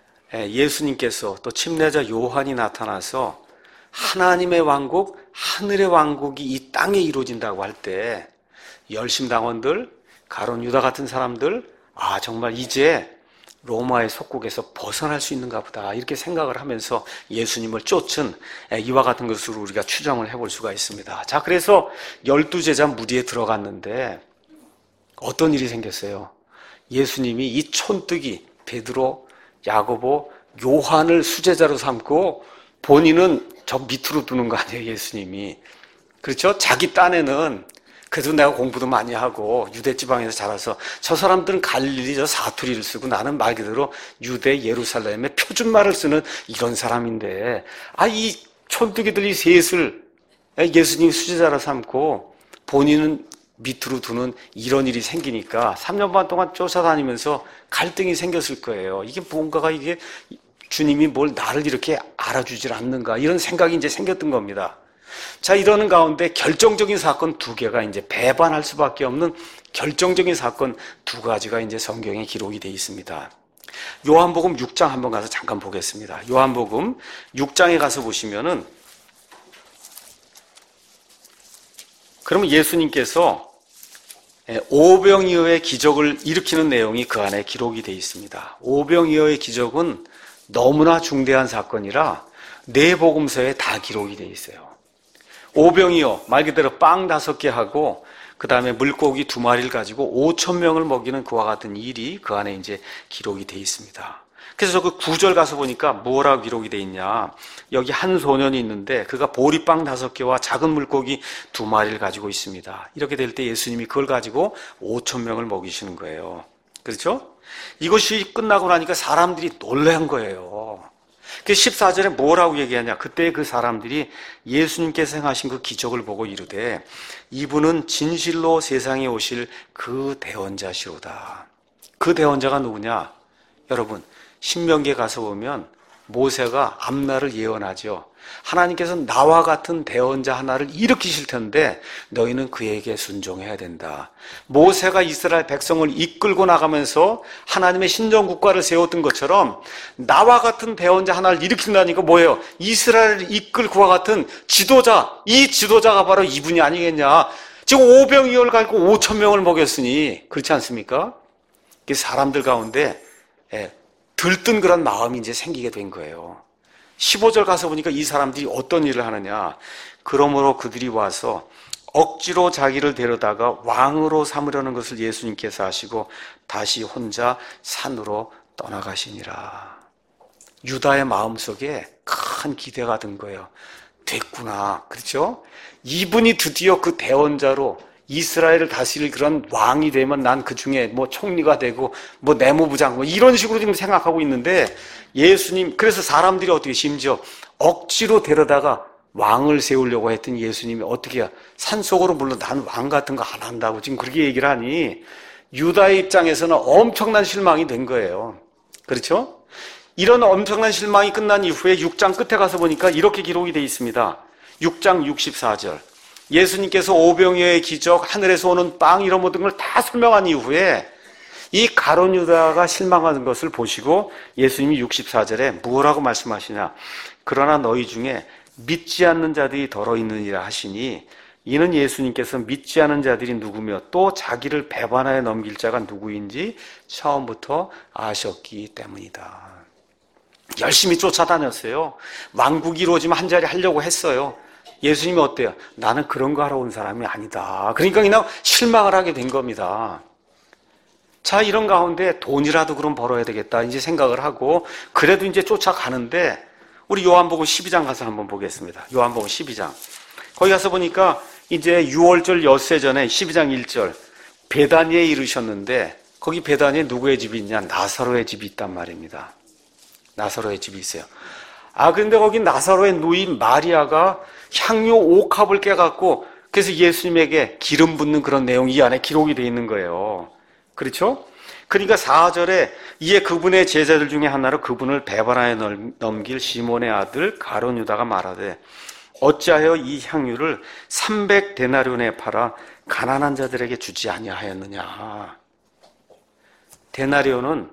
예수님께서 또 침례자 요한이 나타나서 하나님의 왕국, 하늘의 왕국이 이 땅에 이루어진다고 할 때 열심당원들, 가룟 유다 같은 사람들, 아 정말 이제 로마의 속국에서 벗어날 수 있는가 보다 이렇게 생각을 하면서 예수님을 쫓은 이와 같은 것으로 우리가 추정을 해볼 수가 있습니다. 자, 그래서 열두 제자 무리에 들어갔는데 어떤 일이 생겼어요? 예수님이 이 촌뜨기 베드로, 야고보, 요한을 수제자로 삼고 본인은 저 밑으로 두는 거 아니에요, 예수님이. 그렇죠? 자기 딴에는 그래도 내가 공부도 많이 하고 유대 지방에서 자라서 저 사람들은 갈릴리 저 사투리를 쓰고 나는 말 그대로 유대 예루살렘의 표준말을 쓰는 이런 사람인데 아, 이 촌뜨기들이 셋을 예수님 수제자로 삼고 본인은 밑으로 두는 이런 일이 생기니까 삼 년 반 동안 쫓아다니면서 갈등이 생겼을 거예요. 이게 뭔가가 이게 주님이 뭘 나를 이렇게 알아주질 않는가 이런 생각이 이제 생겼던 겁니다. 자, 이러는 가운데 결정적인 사건 두 개가 이제 배반할 수밖에 없는 결정적인 사건 두 가지가 이제 성경에 기록이 되어 있습니다. 요한복음 육 장 한번 가서 잠깐 보겠습니다. 요한복음 육 장에 가서 보시면은 그러면 예수님께서 오병이어의 기적을 일으키는 내용이 그 안에 기록이 되어 있습니다. 오병이어의 기적은 너무나 중대한 사건이라 네 복음서에 다 기록이 되어 있어요. 오병이어, 말 그대로 빵 다섯 개 하고 그 다음에 물고기 두 마리를 가지고 오천 명을 먹이는 그와 같은 일이 그 안에 이제 기록이 되어 있습니다. 그래서 그 구 절 가서 보니까 뭐라고 기록이 되어 있냐. 여기 한 소년이 있는데 그가 보리빵 다섯 개와 작은 물고기 두 마리를 가지고 있습니다. 이렇게 될 때 예수님이 그걸 가지고 오천 명을 먹이시는 거예요. 그렇죠? 이것이 끝나고 나니까 사람들이 놀란 거예요. 그 십사 절에 뭐라고 얘기하냐. 그때 그 사람들이 예수님께서 행하신 그 기적을 보고 이르되 이분은 진실로 세상에 오실 그 대언자시로다. 그 대언자가 누구냐? 여러분, 신명기에 가서 보면 모세가 앞날을 예언하죠. 하나님께서 나와 같은 대언자 하나를 일으키실 텐데 너희는 그에게 순종해야 된다. 모세가 이스라엘 백성을 이끌고 나가면서 하나님의 신정국가를 세웠던 것처럼 나와 같은 대언자 하나를 일으킨다니까 뭐예요? 이스라엘을 이끌 그와 같은 지도자, 이 지도자가 바로 이분이 아니겠냐. 지금 오병이어를 가지고 오천 명을 먹였으니 그렇지 않습니까? 사람들 가운데 들뜬 그런 마음이 이제 생기게 된 거예요. 십오 절 가서 보니까 이 사람들이 어떤 일을 하느냐. 그러므로 그들이 와서 억지로 자기를 데려다가 왕으로 삼으려는 것을 예수님께서 하시고 다시 혼자 산으로 떠나가시니라. 유다의 마음속에 큰 기대가 든 거예요. 됐구나. 그렇죠? 이분이 드디어 그 대언자로 이스라엘을 다스릴 그런 왕이 되면 난 그 중에 뭐 총리가 되고 뭐 내무부장 뭐 이런 식으로 지금 생각하고 있는데 예수님, 그래서 사람들이 어떻게 심지어 억지로 데려다가 왕을 세우려고 했더니 예수님이 어떻게 해야 산속으로 물론 난 왕 같은 거 안 한다고 지금 그렇게 얘기를 하니 유다의 입장에서는 엄청난 실망이 된 거예요. 그렇죠? 이런 엄청난 실망이 끝난 이후에 육 장 끝에 가서 보니까 이렇게 기록이 되어 있습니다. 육 장 육십사 절. 예수님께서 오병이어의 기적, 하늘에서 오는 빵 이런 모든 걸 다 설명한 이후에 이 가룟 유다가 실망하는 것을 보시고 예수님이 육십사 절에 뭐라고 말씀하시냐. 그러나 너희 중에 믿지 않는 자들이 더러 있느니라 하시니 이는 예수님께서 믿지 않는 자들이 누구며 또 자기를 배반하여 넘길 자가 누구인지 처음부터 아셨기 때문이다. 열심히 쫓아다녔어요. 왕국이 이루어지면 한 자리 하려고 했어요. 예수님이 어때요? 나는 그런 거 하러 온 사람이 아니다. 그러니까 그냥 실망을 하게 된 겁니다. 자, 이런 가운데 돈이라도 그럼 벌어야 되겠다 이제 생각을 하고 그래도 이제 쫓아가는데 우리 요한복음 십이 장 가서 한번 보겠습니다. 요한복음 십이 장. 거기 가서 보니까 이제 유월절 엿새 전에 십이 장 일 절 베다니에 이르셨는데 거기 베다니에 누구의 집이 있냐? 나사로의 집이 있단 말입니다. 나사로의 집이 있어요. 아, 그런데 거기 나사로의 누이 마리아가 향유 옥합을 깨갖고 그래서 예수님에게 기름 붓는 그런 내용이 이 안에 기록이 되어 있는 거예요. 그렇죠? 그러니까 사 절에 이에 그분의 제자들 중에 하나로 그분을 배반하여 넘길 시몬의 아들 가룟 유다가 말하되 어찌하여 이 향유를 삼백 데나리온에 팔아 가난한 자들에게 주지 아니하였느냐. 데나리온은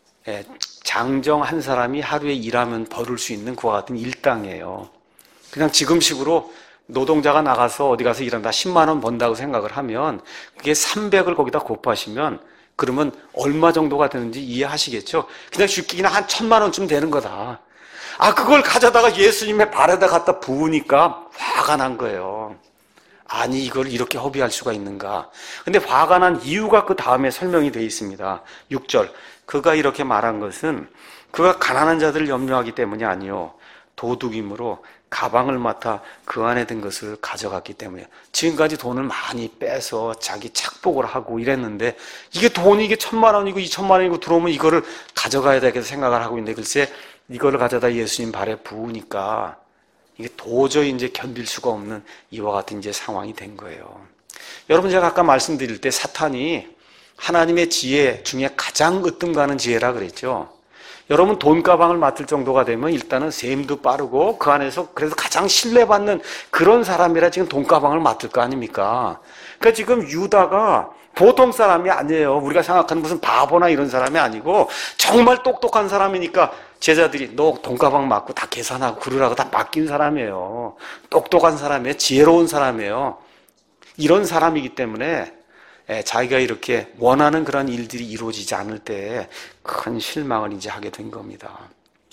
장정 한 사람이 하루에 일하면 벌을 수 있는 그와 같은 일당이에요. 그냥 지금식으로 노동자가 나가서 어디 가서 일한다 십만 원 번다고 생각을 하면 그게 삼백을 거기다 곱하시면 그러면 얼마 정도가 되는지 이해하시겠죠? 그냥 쉽게 그냥 한 천만 원쯤 되는 거다. 아, 그걸 가져다가 예수님의 발에다 갖다 부으니까 화가 난 거예요. 아니, 이걸 이렇게 허비할 수가 있는가. 근데 화가 난 이유가 그 다음에 설명이 되어 있습니다. 육 절. 그가 이렇게 말한 것은 그가 가난한 자들을 염려하기 때문이 아니요 도둑이므로 가방을 맡아 그 안에 든 것을 가져갔기 때문에. 지금까지 돈을 많이 빼서 자기 착복을 하고 이랬는데 이게 돈이 이게 천만 원이고 이천만 원이고 들어오면 이거를 가져가야 되겠다 생각을 하고 있는데 글쎄 이거를 가져다 예수님 발에 부으니까 이게 도저히 이제 견딜 수가 없는 이와 같은 이제 상황이 된 거예요. 여러분, 제가 아까 말씀드릴 때 사탄이 하나님의 지혜 중에 가장 으뜸가는 지혜라 그랬죠. 여러분, 돈가방을 맡을 정도가 되면 일단은 셈도 빠르고 그 안에서 그래서 가장 신뢰받는 그런 사람이라 지금 돈가방을 맡을 거 아닙니까? 그러니까 지금 유다가 보통 사람이 아니에요. 우리가 생각하는 무슨 바보나 이런 사람이 아니고 정말 똑똑한 사람이니까 제자들이 너 돈가방 맡고 다 계산하고 그러라고 다 맡긴 사람이에요. 똑똑한 사람이에요. 지혜로운 사람이에요. 이런 사람이기 때문에 자기가 이렇게 원하는 그런 일들이 이루어지지 않을 때 큰 실망을 이제 하게 된 겁니다.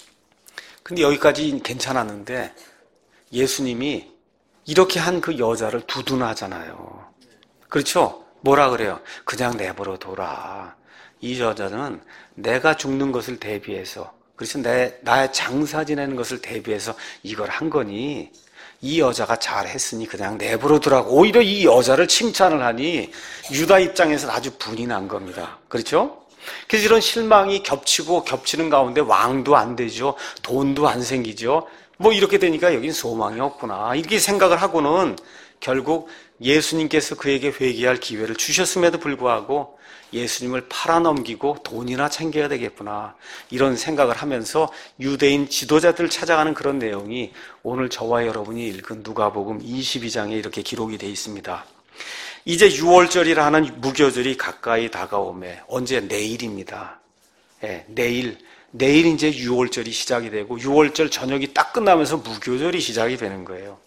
근데 여기까지 괜찮았는데 예수님이 이렇게 한 그 여자를 두둔하잖아요. 그렇죠? 뭐라 그래요? 그냥 내버려 둬라. 이 여자는 내가 죽는 것을 대비해서, 그래서 내, 나의 장사 지내는 것을 대비해서 이걸 한 거니 이 여자가 잘했으니 그냥 내버려 두라고 오히려 이 여자를 칭찬을 하니 유다 입장에서는 아주 분이 난 겁니다. 그렇죠? 그래서 이런 실망이 겹치고 겹치는 가운데 왕도 안 되죠. 돈도 안 생기죠. 뭐 이렇게 되니까 여긴 소망이 없구나 이렇게 생각을 하고는 결국 예수님께서 그에게 회개할 기회를 주셨음에도 불구하고 예수님을 팔아넘기고 돈이나 챙겨야 되겠구나 이런 생각을 하면서 유대인 지도자들을 찾아가는 그런 내용이 오늘 저와 여러분이 읽은 누가복음 이십이 장에 이렇게 기록이 되어 있습니다. 이제 유월절이라 하는 무교절이 가까이 다가오매 언제? 내일입니다. 네, 내일 내일 이제 유월절이 시작이 되고 유월절 저녁이 딱 끝나면서 무교절이 시작이 되는 거예요.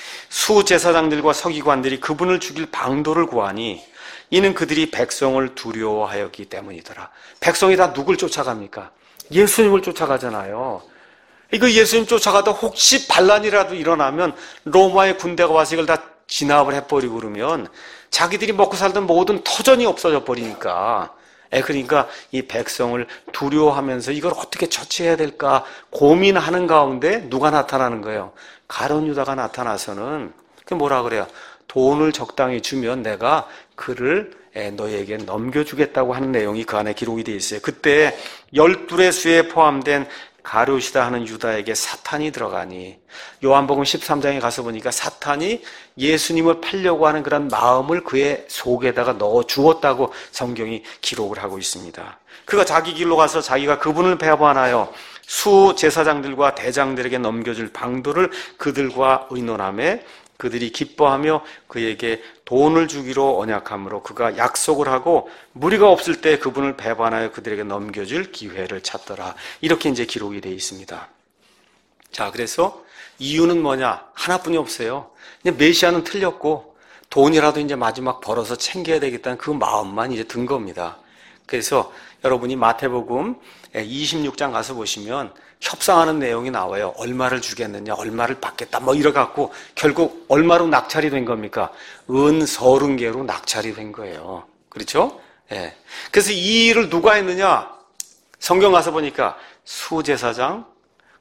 수제사장들과 서기관들이 그분을 죽일 방도를 구하니 이는 그들이 백성을 두려워하였기 때문이더라. 백성이 다 누굴 쫓아갑니까? 예수님을 쫓아가잖아요. 이거 예수님 쫓아가다 혹시 반란이라도 일어나면 로마의 군대가 와서 이걸 다 진압을 해버리고 그러면 자기들이 먹고 살던 모든 터전이 없어져 버리니까 에 그러니까 이 백성을 두려워하면서 이걸 어떻게 처치해야 될까 고민하는 가운데 누가 나타나는 거예요? 가룟 유다가 나타나서는 그 뭐라 그래요? 돈을 적당히 주면 내가 그를 너에게 넘겨주겠다고 하는 내용이 그 안에 기록이 되어 있어요. 그때 열둘의 수에 포함된 가룟이다 하는 유다에게 사탄이 들어가니 요한복음 십삼 장에 가서 보니까 사탄이 예수님을 팔려고 하는 그런 마음을 그의 속에다가 넣어 주었다고 성경이 기록을 하고 있습니다. 그가 자기 길로 가서 자기가 그분을 배반하여 수 제사장들과 대장들에게 넘겨줄 방도를 그들과 의논하며 그들이 기뻐하며 그에게 돈을 주기로 언약함으로 그가 약속을 하고 무리가 없을 때 그분을 배반하여 그들에게 넘겨줄 기회를 찾더라. 이렇게 이제 기록이 되어 있습니다. 자, 그래서 이유는 뭐냐? 하나뿐이 없어요. 그냥 메시아는 틀렸고 돈이라도 이제 마지막 벌어서 챙겨야 되겠다는 그 마음만 이제 든 겁니다. 그래서 여러분이 마태복음 이십육 장 가서 보시면 협상하는 내용이 나와요. 얼마를 주겠느냐, 얼마를 받겠다, 뭐 이래갖고 결국 얼마로 낙찰이 된 겁니까? 은 서른 개로 낙찰이 된 거예요. 그렇죠? 예. 그래서 이 일을 누가 했느냐? 성경 가서 보니까 수제사장,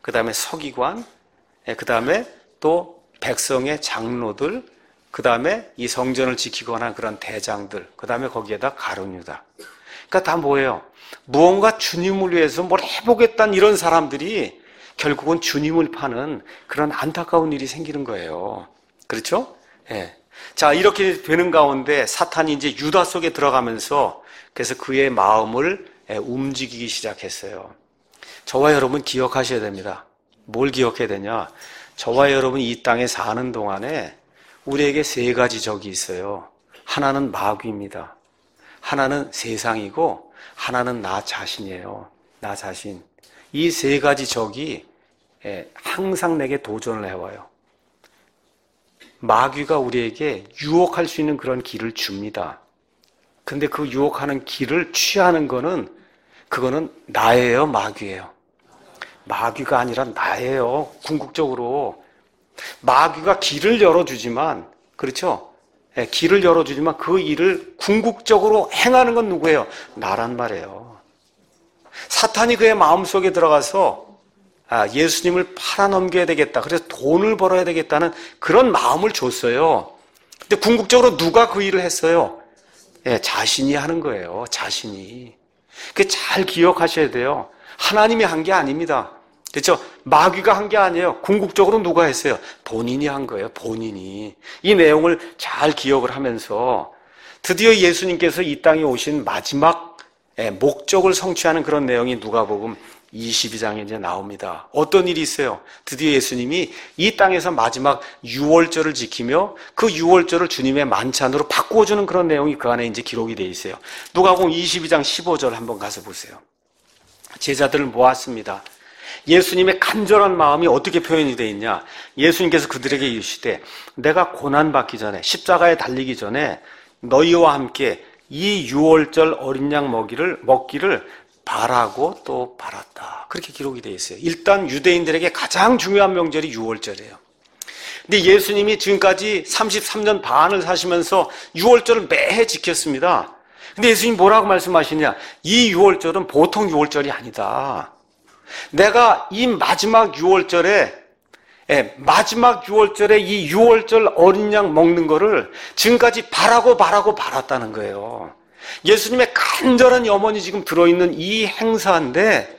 그 다음에 서기관, 그 다음에 또 백성의 장로들, 그 다음에 이 성전을 지키거나 그런 대장들, 그 다음에 거기에다 가룟 유다. 그러니까 다 뭐예요? 무언가 주님을 위해서 뭘 해보겠다는 이런 사람들이 결국은 주님을 파는 그런 안타까운 일이 생기는 거예요. 그렇죠? 예. 자, 이렇게 되는 가운데 사탄이 이제 유다 속에 들어가면서 그래서 그의 마음을 움직이기 시작했어요. 저와 여러분 기억하셔야 됩니다. 뭘 기억해야 되냐? 저와 여러분이 이 땅에 사는 동안에 우리에게 세 가지 적이 있어요. 하나는 마귀입니다. 하나는 세상이고 하나는 나 자신이에요. 나 자신. 이 세 가지 적이 항상 내게 도전을 해와요. 마귀가 우리에게 유혹할 수 있는 그런 길을 줍니다. 근데 그 유혹하는 길을 취하는 거는 그거는 나예요, 마귀예요? 마귀가 아니라 나예요. 궁극적으로 마귀가 길을 열어주지만, 그렇죠? 네, 길을 열어주지만 그 일을 궁극적으로 행하는 건 누구예요? 나란 말이에요. 사탄이 그의 마음속에 들어가서 아, 예수님을 팔아넘겨야 되겠다. 그래서 돈을 벌어야 되겠다는 그런 마음을 줬어요. 근데 궁극적으로 누가 그 일을 했어요? 예, 자신이 하는 거예요. 자신이. 그 잘 기억하셔야 돼요. 하나님이 한 게 아닙니다. 그렇죠? 마귀가 한 게 아니에요. 궁극적으로 누가 했어요? 본인이 한 거예요. 본인이. 이 내용을 잘 기억을 하면서 드디어 예수님께서 이 땅에 오신 마지막 목적을 성취하는 그런 내용이 누가복음 이십이 장에 이제 나옵니다. 어떤 일이 있어요? 드디어 예수님이 이 땅에서 마지막 유월절을 지키며 그 유월절을 주님의 만찬으로 바꾸어주는 그런 내용이 그 안에 이제 기록이 되어 있어요. 누가복음 이십이 장 십오 절 한번 가서 보세요. 제자들을 모았습니다. 예수님의 간절한 마음이 어떻게 표현이 되어 있냐? 예수님께서 그들에게 이르시되 내가 고난받기 전에 십자가에 달리기 전에 너희와 함께 이 유월절 어린 양 먹이를 먹기를 바라고 또 바랐다. 그렇게 기록이 되어 있어요. 일단 유대인들에게 가장 중요한 명절이 유월절이에요. 근데 예수님이 지금까지 삼십삼 년 반을 사시면서 유월절을 매해 지켰습니다. 근데 예수님이 뭐라고 말씀하시냐? 이 유월절은 보통 유월절이 아니다. 내가 이 마지막 유월절에 예, 마지막 유월절에 이 유월절 어린 양 먹는 거를 지금까지 바라고 바라고 바랐다는 거예요. 예수님의 간절한 염원이 지금 들어있는 이 행사인데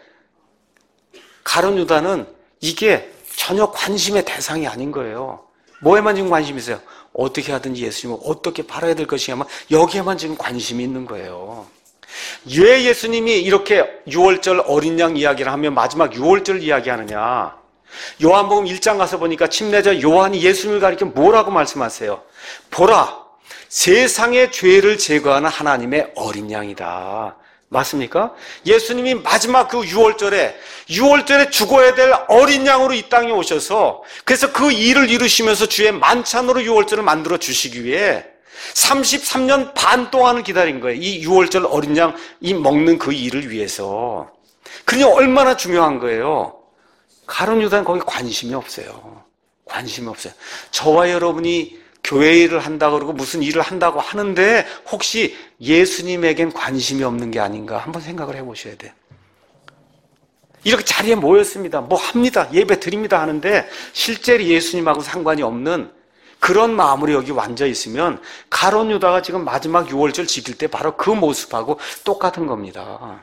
가룟 유다는 이게 전혀 관심의 대상이 아닌 거예요. 뭐에만 지금 관심이 있어요? 어떻게 하든지 예수님을 어떻게 팔아야 될 것이냐면 여기에만 지금 관심이 있는 거예요. 왜 예수님이 이렇게 유월절 어린 양 이야기를 하면 마지막 유월절 이야기하느냐? 요한복음 일 장 가서 보니까 침례자 요한이 예수님을 가리켜 뭐라고 말씀하세요? 보라, 세상의 죄를 제거하는 하나님의 어린 양이다. 맞습니까? 예수님이 마지막 그 유월절에 유월절에 죽어야 될 어린 양으로 이 땅에 오셔서 그래서 그 일을 이루시면서 주의 만찬으로 유월절을 만들어 주시기 위해 삼십삼 년 반 동안을 기다린 거예요. 이 유월절 어린 양 이 먹는 그 일을 위해서. 그러니 얼마나 중요한 거예요. 가룟 유다는 거기 관심이 없어요. 관심이 없어요. 저와 여러분이 교회 일을 한다고 그러고 무슨 일을 한다고 하는데 혹시 예수님에겐 관심이 없는 게 아닌가 한번 생각을 해보셔야 돼요. 이렇게 자리에 모였습니다. 뭐 합니다. 예배 드립니다 하는데 실제로 예수님하고 상관이 없는 그런 마음으로 여기 앉아 있으면 가룟 유다가 지금 마지막 유월절 지킬 때 바로 그 모습하고 똑같은 겁니다.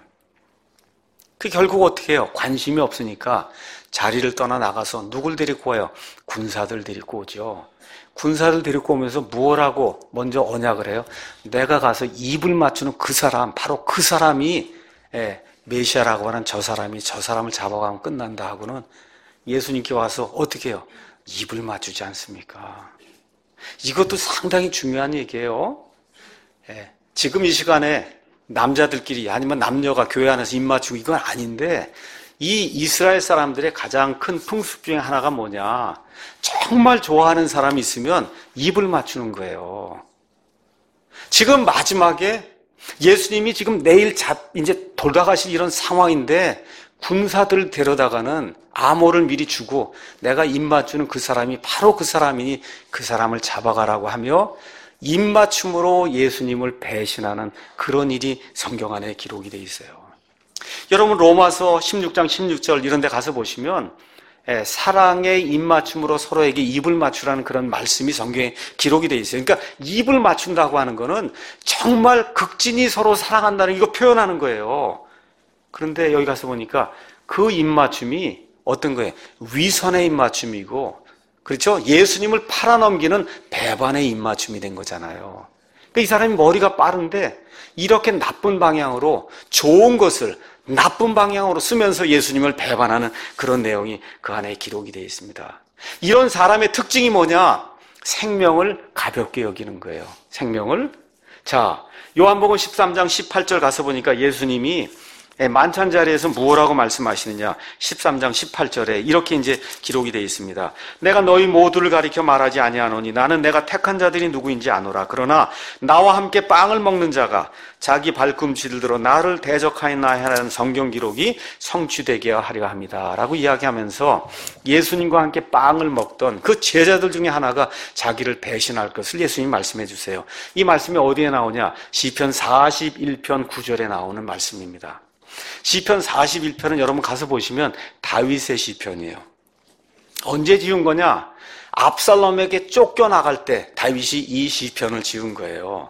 그 결국 어떻게 해요? 관심이 없으니까 자리를 떠나 나가서 누굴 데리고 와요? 군사들 데리고 오죠. 군사들 데리고 오면서 무엇하고 먼저 언약을 해요? 내가 가서 입을 맞추는 그 사람, 바로 그 사람이 메시아라고 하는 저 사람이 저 사람을 잡아가면 끝난다 하고는 예수님께 와서 어떻게 해요? 입을 맞추지 않습니까? 이것도 상당히 중요한 얘기예요. 지금 이 시간에 남자들끼리 아니면 남녀가 교회 안에서 입 맞추고 이건 아닌데 이 이스라엘 사람들의 가장 큰 풍습 중에 하나가 뭐냐? 정말 좋아하는 사람이 있으면 입을 맞추는 거예요. 지금 마지막에 예수님이 지금 내일 잡, 이제 돌아가실 이런 상황인데 군사들 데려다가는 암호를 미리 주고 내가 입 맞추는 그 사람이 바로 그 사람이니 그 사람을 잡아가라고 하며 입맞춤으로 예수님을 배신하는 그런 일이 성경 안에 기록이 되어 있어요. 여러분 로마서 십육 장 십육 절 이런 데 가서 보시면 사랑의 입맞춤으로 서로에게 입을 맞추라는 그런 말씀이 성경에 기록이 되어 있어요. 그러니까 입을 맞춘다고 하는 거는 정말 극진히 서로 사랑한다는 이거 표현하는 거예요. 그런데 여기 가서 보니까 그 입맞춤이 어떤 거예요? 위선의 입맞춤이고, 그렇죠? 예수님을 팔아넘기는 배반의 입맞춤이 된 거잖아요. 그러니까 이 사람이 머리가 빠른데 이렇게 나쁜 방향으로 좋은 것을 나쁜 방향으로 쓰면서 예수님을 배반하는 그런 내용이 그 안에 기록이 되어 있습니다. 이런 사람의 특징이 뭐냐? 생명을 가볍게 여기는 거예요. 생명을. 자, 요한복음 십삼 장 십팔 절 가서 보니까 예수님이 만찬 자리에서 무엇라고 말씀하시느냐? 십삼 장 십팔 절에 이렇게 이제 기록이 되어 있습니다. 내가 너희 모두를 가리켜 말하지 아니하노니 나는 내가 택한 자들이 누구인지 아노라. 그러나 나와 함께 빵을 먹는 자가 자기 발꿈치를 들어 나를 대적하였나이다 하는 성경 기록이 성취되게 하려 합니다. 라고 이야기하면서 예수님과 함께 빵을 먹던 그 제자들 중에 하나가 자기를 배신할 것을 예수님이 말씀해 주세요. 이 말씀이 어디에 나오냐? 시편 사십일 편 구 절에 나오는 말씀입니다. 시편 사십일 편은 여러분 가서 보시면 다윗의 시편이에요. 언제 지은 거냐? 압살롬에게 쫓겨나갈 때 다윗이 이 시편을 지은 거예요.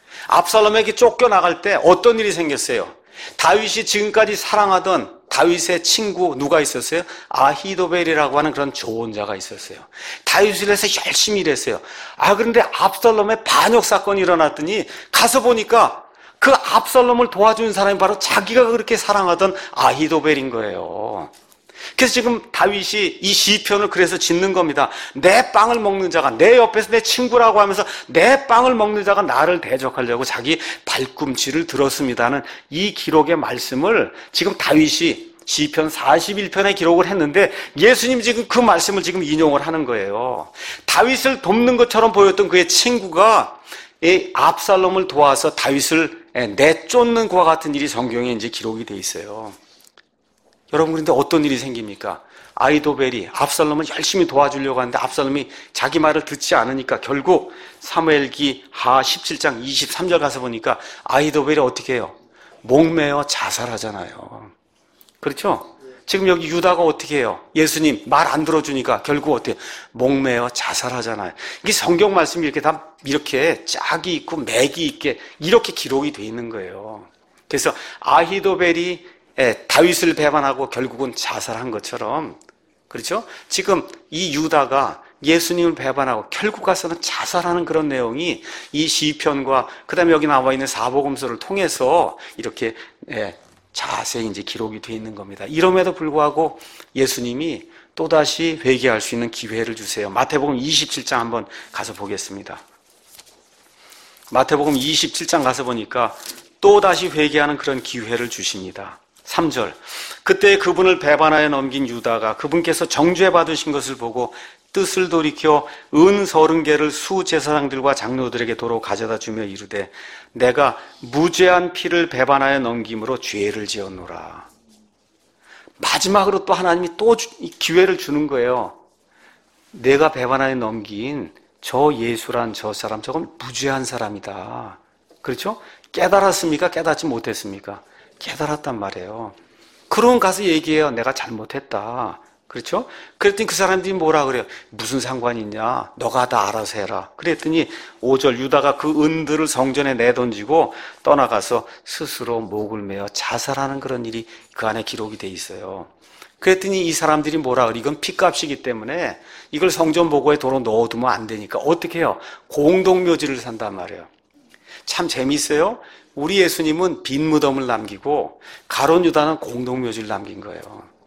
압살롬에게 쫓겨나갈 때 어떤 일이 생겼어요? 다윗이 지금까지 사랑하던 다윗의 친구 누가 있었어요? 아히도벨이라고 하는 그런 조언자가 있었어요. 다윗을 위해서 열심히 일했어요. 아, 그런데 압살롬의 반역 사건이 일어났더니 가서 보니까 그 압살롬을 도와준 사람이 바로 자기가 그렇게 사랑하던 아히도벨인 거예요. 그래서 지금 다윗이 이 시편을 그래서 짓는 겁니다. 내 빵을 먹는 자가, 내 옆에서 내 친구라고 하면서 내 빵을 먹는 자가 나를 대적하려고 자기 발꿈치를 들었습니다는 이 기록의 말씀을 지금 다윗이 시편 사십일 편에 기록을 했는데 예수님 지금 그 말씀을 지금 인용을 하는 거예요. 다윗을 돕는 것처럼 보였던 그의 친구가 이 압살롬을 도와서 다윗을 내쫓는 것과 같은 일이 성경에 이제 기록이 돼 있어요. 여러분, 그런데 어떤 일이 생깁니까? 아히도벨이 압살롬을 열심히 도와주려고 하는데 압살롬이 자기 말을 듣지 않으니까 결국 사무엘기 하 십칠 장 이십삼 절 가서 보니까 아히도벨이 어떻게 해요? 목매어 자살하잖아요. 그렇죠? 지금 여기 유다가 어떻게 해요? 예수님 말 안 들어주니까 결국 어떻게 해요? 목매어 자살하잖아요. 이게 성경 말씀이 이렇게 다 이렇게 짝이 있고 맥이 있게 이렇게 기록이 돼 있는 거예요. 그래서 아히도벨이 다윗을 배반하고 결국은 자살한 것처럼, 그렇죠? 지금 이 유다가 예수님을 배반하고 결국 가서는 자살하는 그런 내용이 이 시편과 그 다음에 여기 나와 있는 사복음서를 통해서 이렇게 자세히 이제 기록이 되어 있는 겁니다. 이럼에도 불구하고 예수님이 또다시 회개할 수 있는 기회를 주세요. 마태복음 이십칠 장 한번 가서 보겠습니다. 마태복음 이십칠 장 가서 보니까 또다시 회개하는 그런 기회를 주십니다. 삼 절. 그때 그분을 배반하여 넘긴 유다가 그분께서 정죄 받으신 것을 보고 뜻을 돌이켜 은 서른 개를 수제사장들과 장로들에게 도로 가져다 주며 이르되 내가 무죄한 피를 배반하여 넘김으로 죄를 지었노라. 마지막으로 또 하나님이 또 기회를 주는 거예요. 내가 배반하여 넘긴 저 예수란 저 사람, 저건 무죄한 사람이다. 그렇죠? 깨달았습니까? 깨닫지 못했습니까? 깨달았단 말이에요. 그럼 가서 얘기해요. 내가 잘못했다. 그렇죠? 그랬더니 그 사람들이 뭐라 그래요? 무슨 상관이 있냐? 너가 다 알아서 해라. 그랬더니 오 절 유다가 그 은들을 성전에 내던지고 떠나가서 스스로 목을 메어 자살하는 그런 일이 그 안에 기록이 돼 있어요. 그랬더니 이 사람들이 뭐라 그래? 이건 피값이기 때문에 이걸 성전 보고에 도로 넣어두면 안 되니까 어떻게 해요? 공동묘지를 산단 말이에요. 참 재미있어요. 우리 예수님은 빈 무덤을 남기고 가룟 유다는 공동묘지를 남긴 거예요.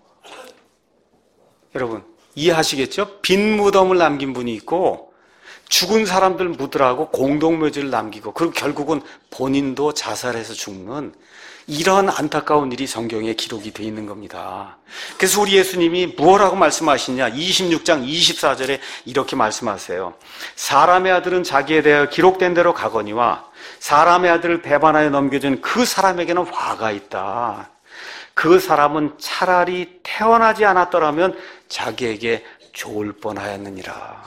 여러분 이해하시겠죠? 빈 무덤을 남긴 분이 있고 죽은 사람들 묻으라고 공동묘지를 남기고 그리고 결국은 본인도 자살해서 죽는 이런 안타까운 일이 성경에 기록이 되어 있는 겁니다. 그래서 우리 예수님이 무엇라고 말씀하시냐? 이십육 장 이십사 절에 이렇게 말씀하세요. 사람의 아들은 자기에 대하여 기록된 대로 가거니와 사람의 아들을 배반하여 넘겨준 그 사람에게는 화가 있다. 그 사람은 차라리 태어나지 않았더라면 자기에게 좋을 뻔하였느니라.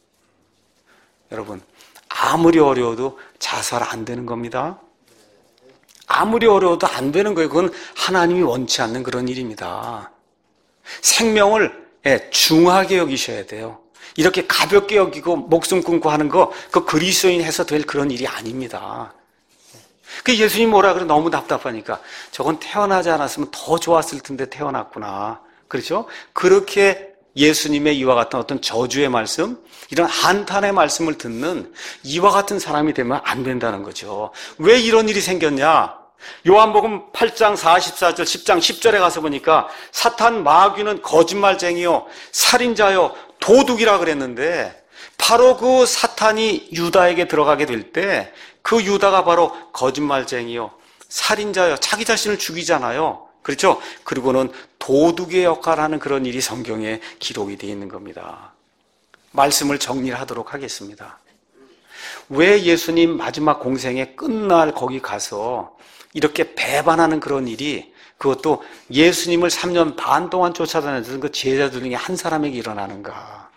여러분 아무리 어려워도 자살 안 되는 겁니다. 아무리 어려워도 안 되는 거예요. 그건 하나님이 원치 않는 그런 일입니다. 생명을 예, 중하게 여기셔야 돼요. 이렇게 가볍게 여기고 목숨 끊고 하는 거, 그 그리스도인 해서 될 그런 일이 아닙니다. 그 예수님 뭐라 그래? 너무 답답하니까 저건 태어나지 않았으면 더 좋았을 텐데 태어났구나. 그렇죠? 그렇게 예수님의 이와 같은 어떤 저주의 말씀, 이런 한탄의 말씀을 듣는 이와 같은 사람이 되면 안 된다는 거죠. 왜 이런 일이 생겼냐? 요한복음 팔 장 사십사 절, 십 장 십 절에 가서 보니까 사탄 마귀는 거짓말쟁이요, 살인자요, 도둑이라 그랬는데 바로 그 사탄이 유다에게 들어가게 될 때 그 유다가 바로 거짓말쟁이요, 살인자요, 자기 자신을 죽이잖아요. 그렇죠? 그리고는 도둑의 역할을 하는 그런 일이 성경에 기록이 되어 있는 겁니다. 말씀을 정리하도록 하겠습니다. 왜 예수님 마지막 공생의 끝날 거기 가서 이렇게 배반하는 그런 일이, 그것도 예수님을 삼 년 반 동안 쫓아다녔던 그 제자들 중에 한 사람에게 일어나는가?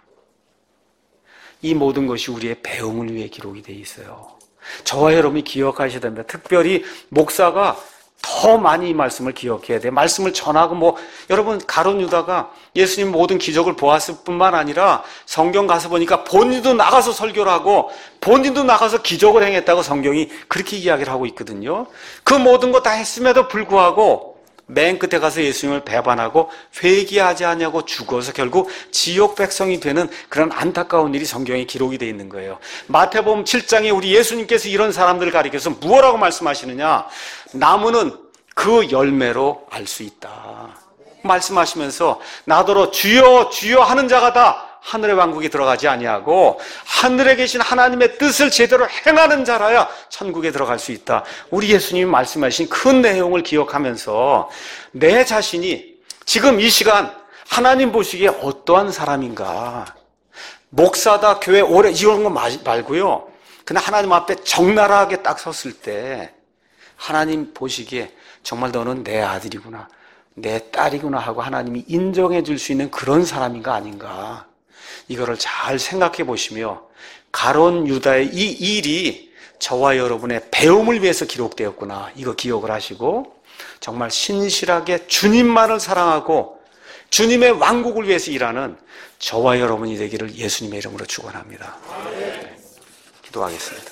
이 모든 것이 우리의 배움을 위해 기록이 되어 있어요. 저와 여러분이 기억하셔야 됩니다. 특별히 목사가 더 많이 이 말씀을 기억해야 돼요. 말씀을 전하고 뭐 여러분 가룟 유다가 예수님 모든 기적을 보았을 뿐만 아니라 성경 가서 보니까 본인도 나가서 설교를 하고 본인도 나가서 기적을 행했다고 성경이 그렇게 이야기를 하고 있거든요. 그 모든 거 다 했음에도 불구하고 맨 끝에 가서 예수님을 배반하고 회개하지 않냐고 죽어서 결국 지옥 백성이 되는 그런 안타까운 일이 성경에 기록이 되어 있는 거예요. 마태복음 칠 장에 우리 예수님께서 이런 사람들을 가리켜서 무엇라고 말씀하시느냐? 나무는 그 열매로 알 수 있다 말씀하시면서 나더러 주여 주여 하는 자가 다 하늘의 왕국에 들어가지 아니하고 하늘에 계신 하나님의 뜻을 제대로 행하는 자라야 천국에 들어갈 수 있다. 우리 예수님이 말씀하신 큰 내용을 기억하면서 내 자신이 지금 이 시간 하나님 보시기에 어떠한 사람인가? 목사다, 교회 오래 이런 거 말고요. 그냥 하나님 앞에 적나라하게 딱 섰을 때 하나님 보시기에 정말 너는 내 아들이구나, 내 딸이구나 하고 하나님이 인정해 줄 수 있는 그런 사람인가 아닌가? 이거를 잘 생각해 보시며 가룟 유다의 이 일이 저와 여러분의 배움을 위해서 기록되었구나, 이거 기억을 하시고 정말 신실하게 주님만을 사랑하고 주님의 왕국을 위해서 일하는 저와 여러분이 되기를 예수님의 이름으로 축원합니다. 네. 기도하겠습니다.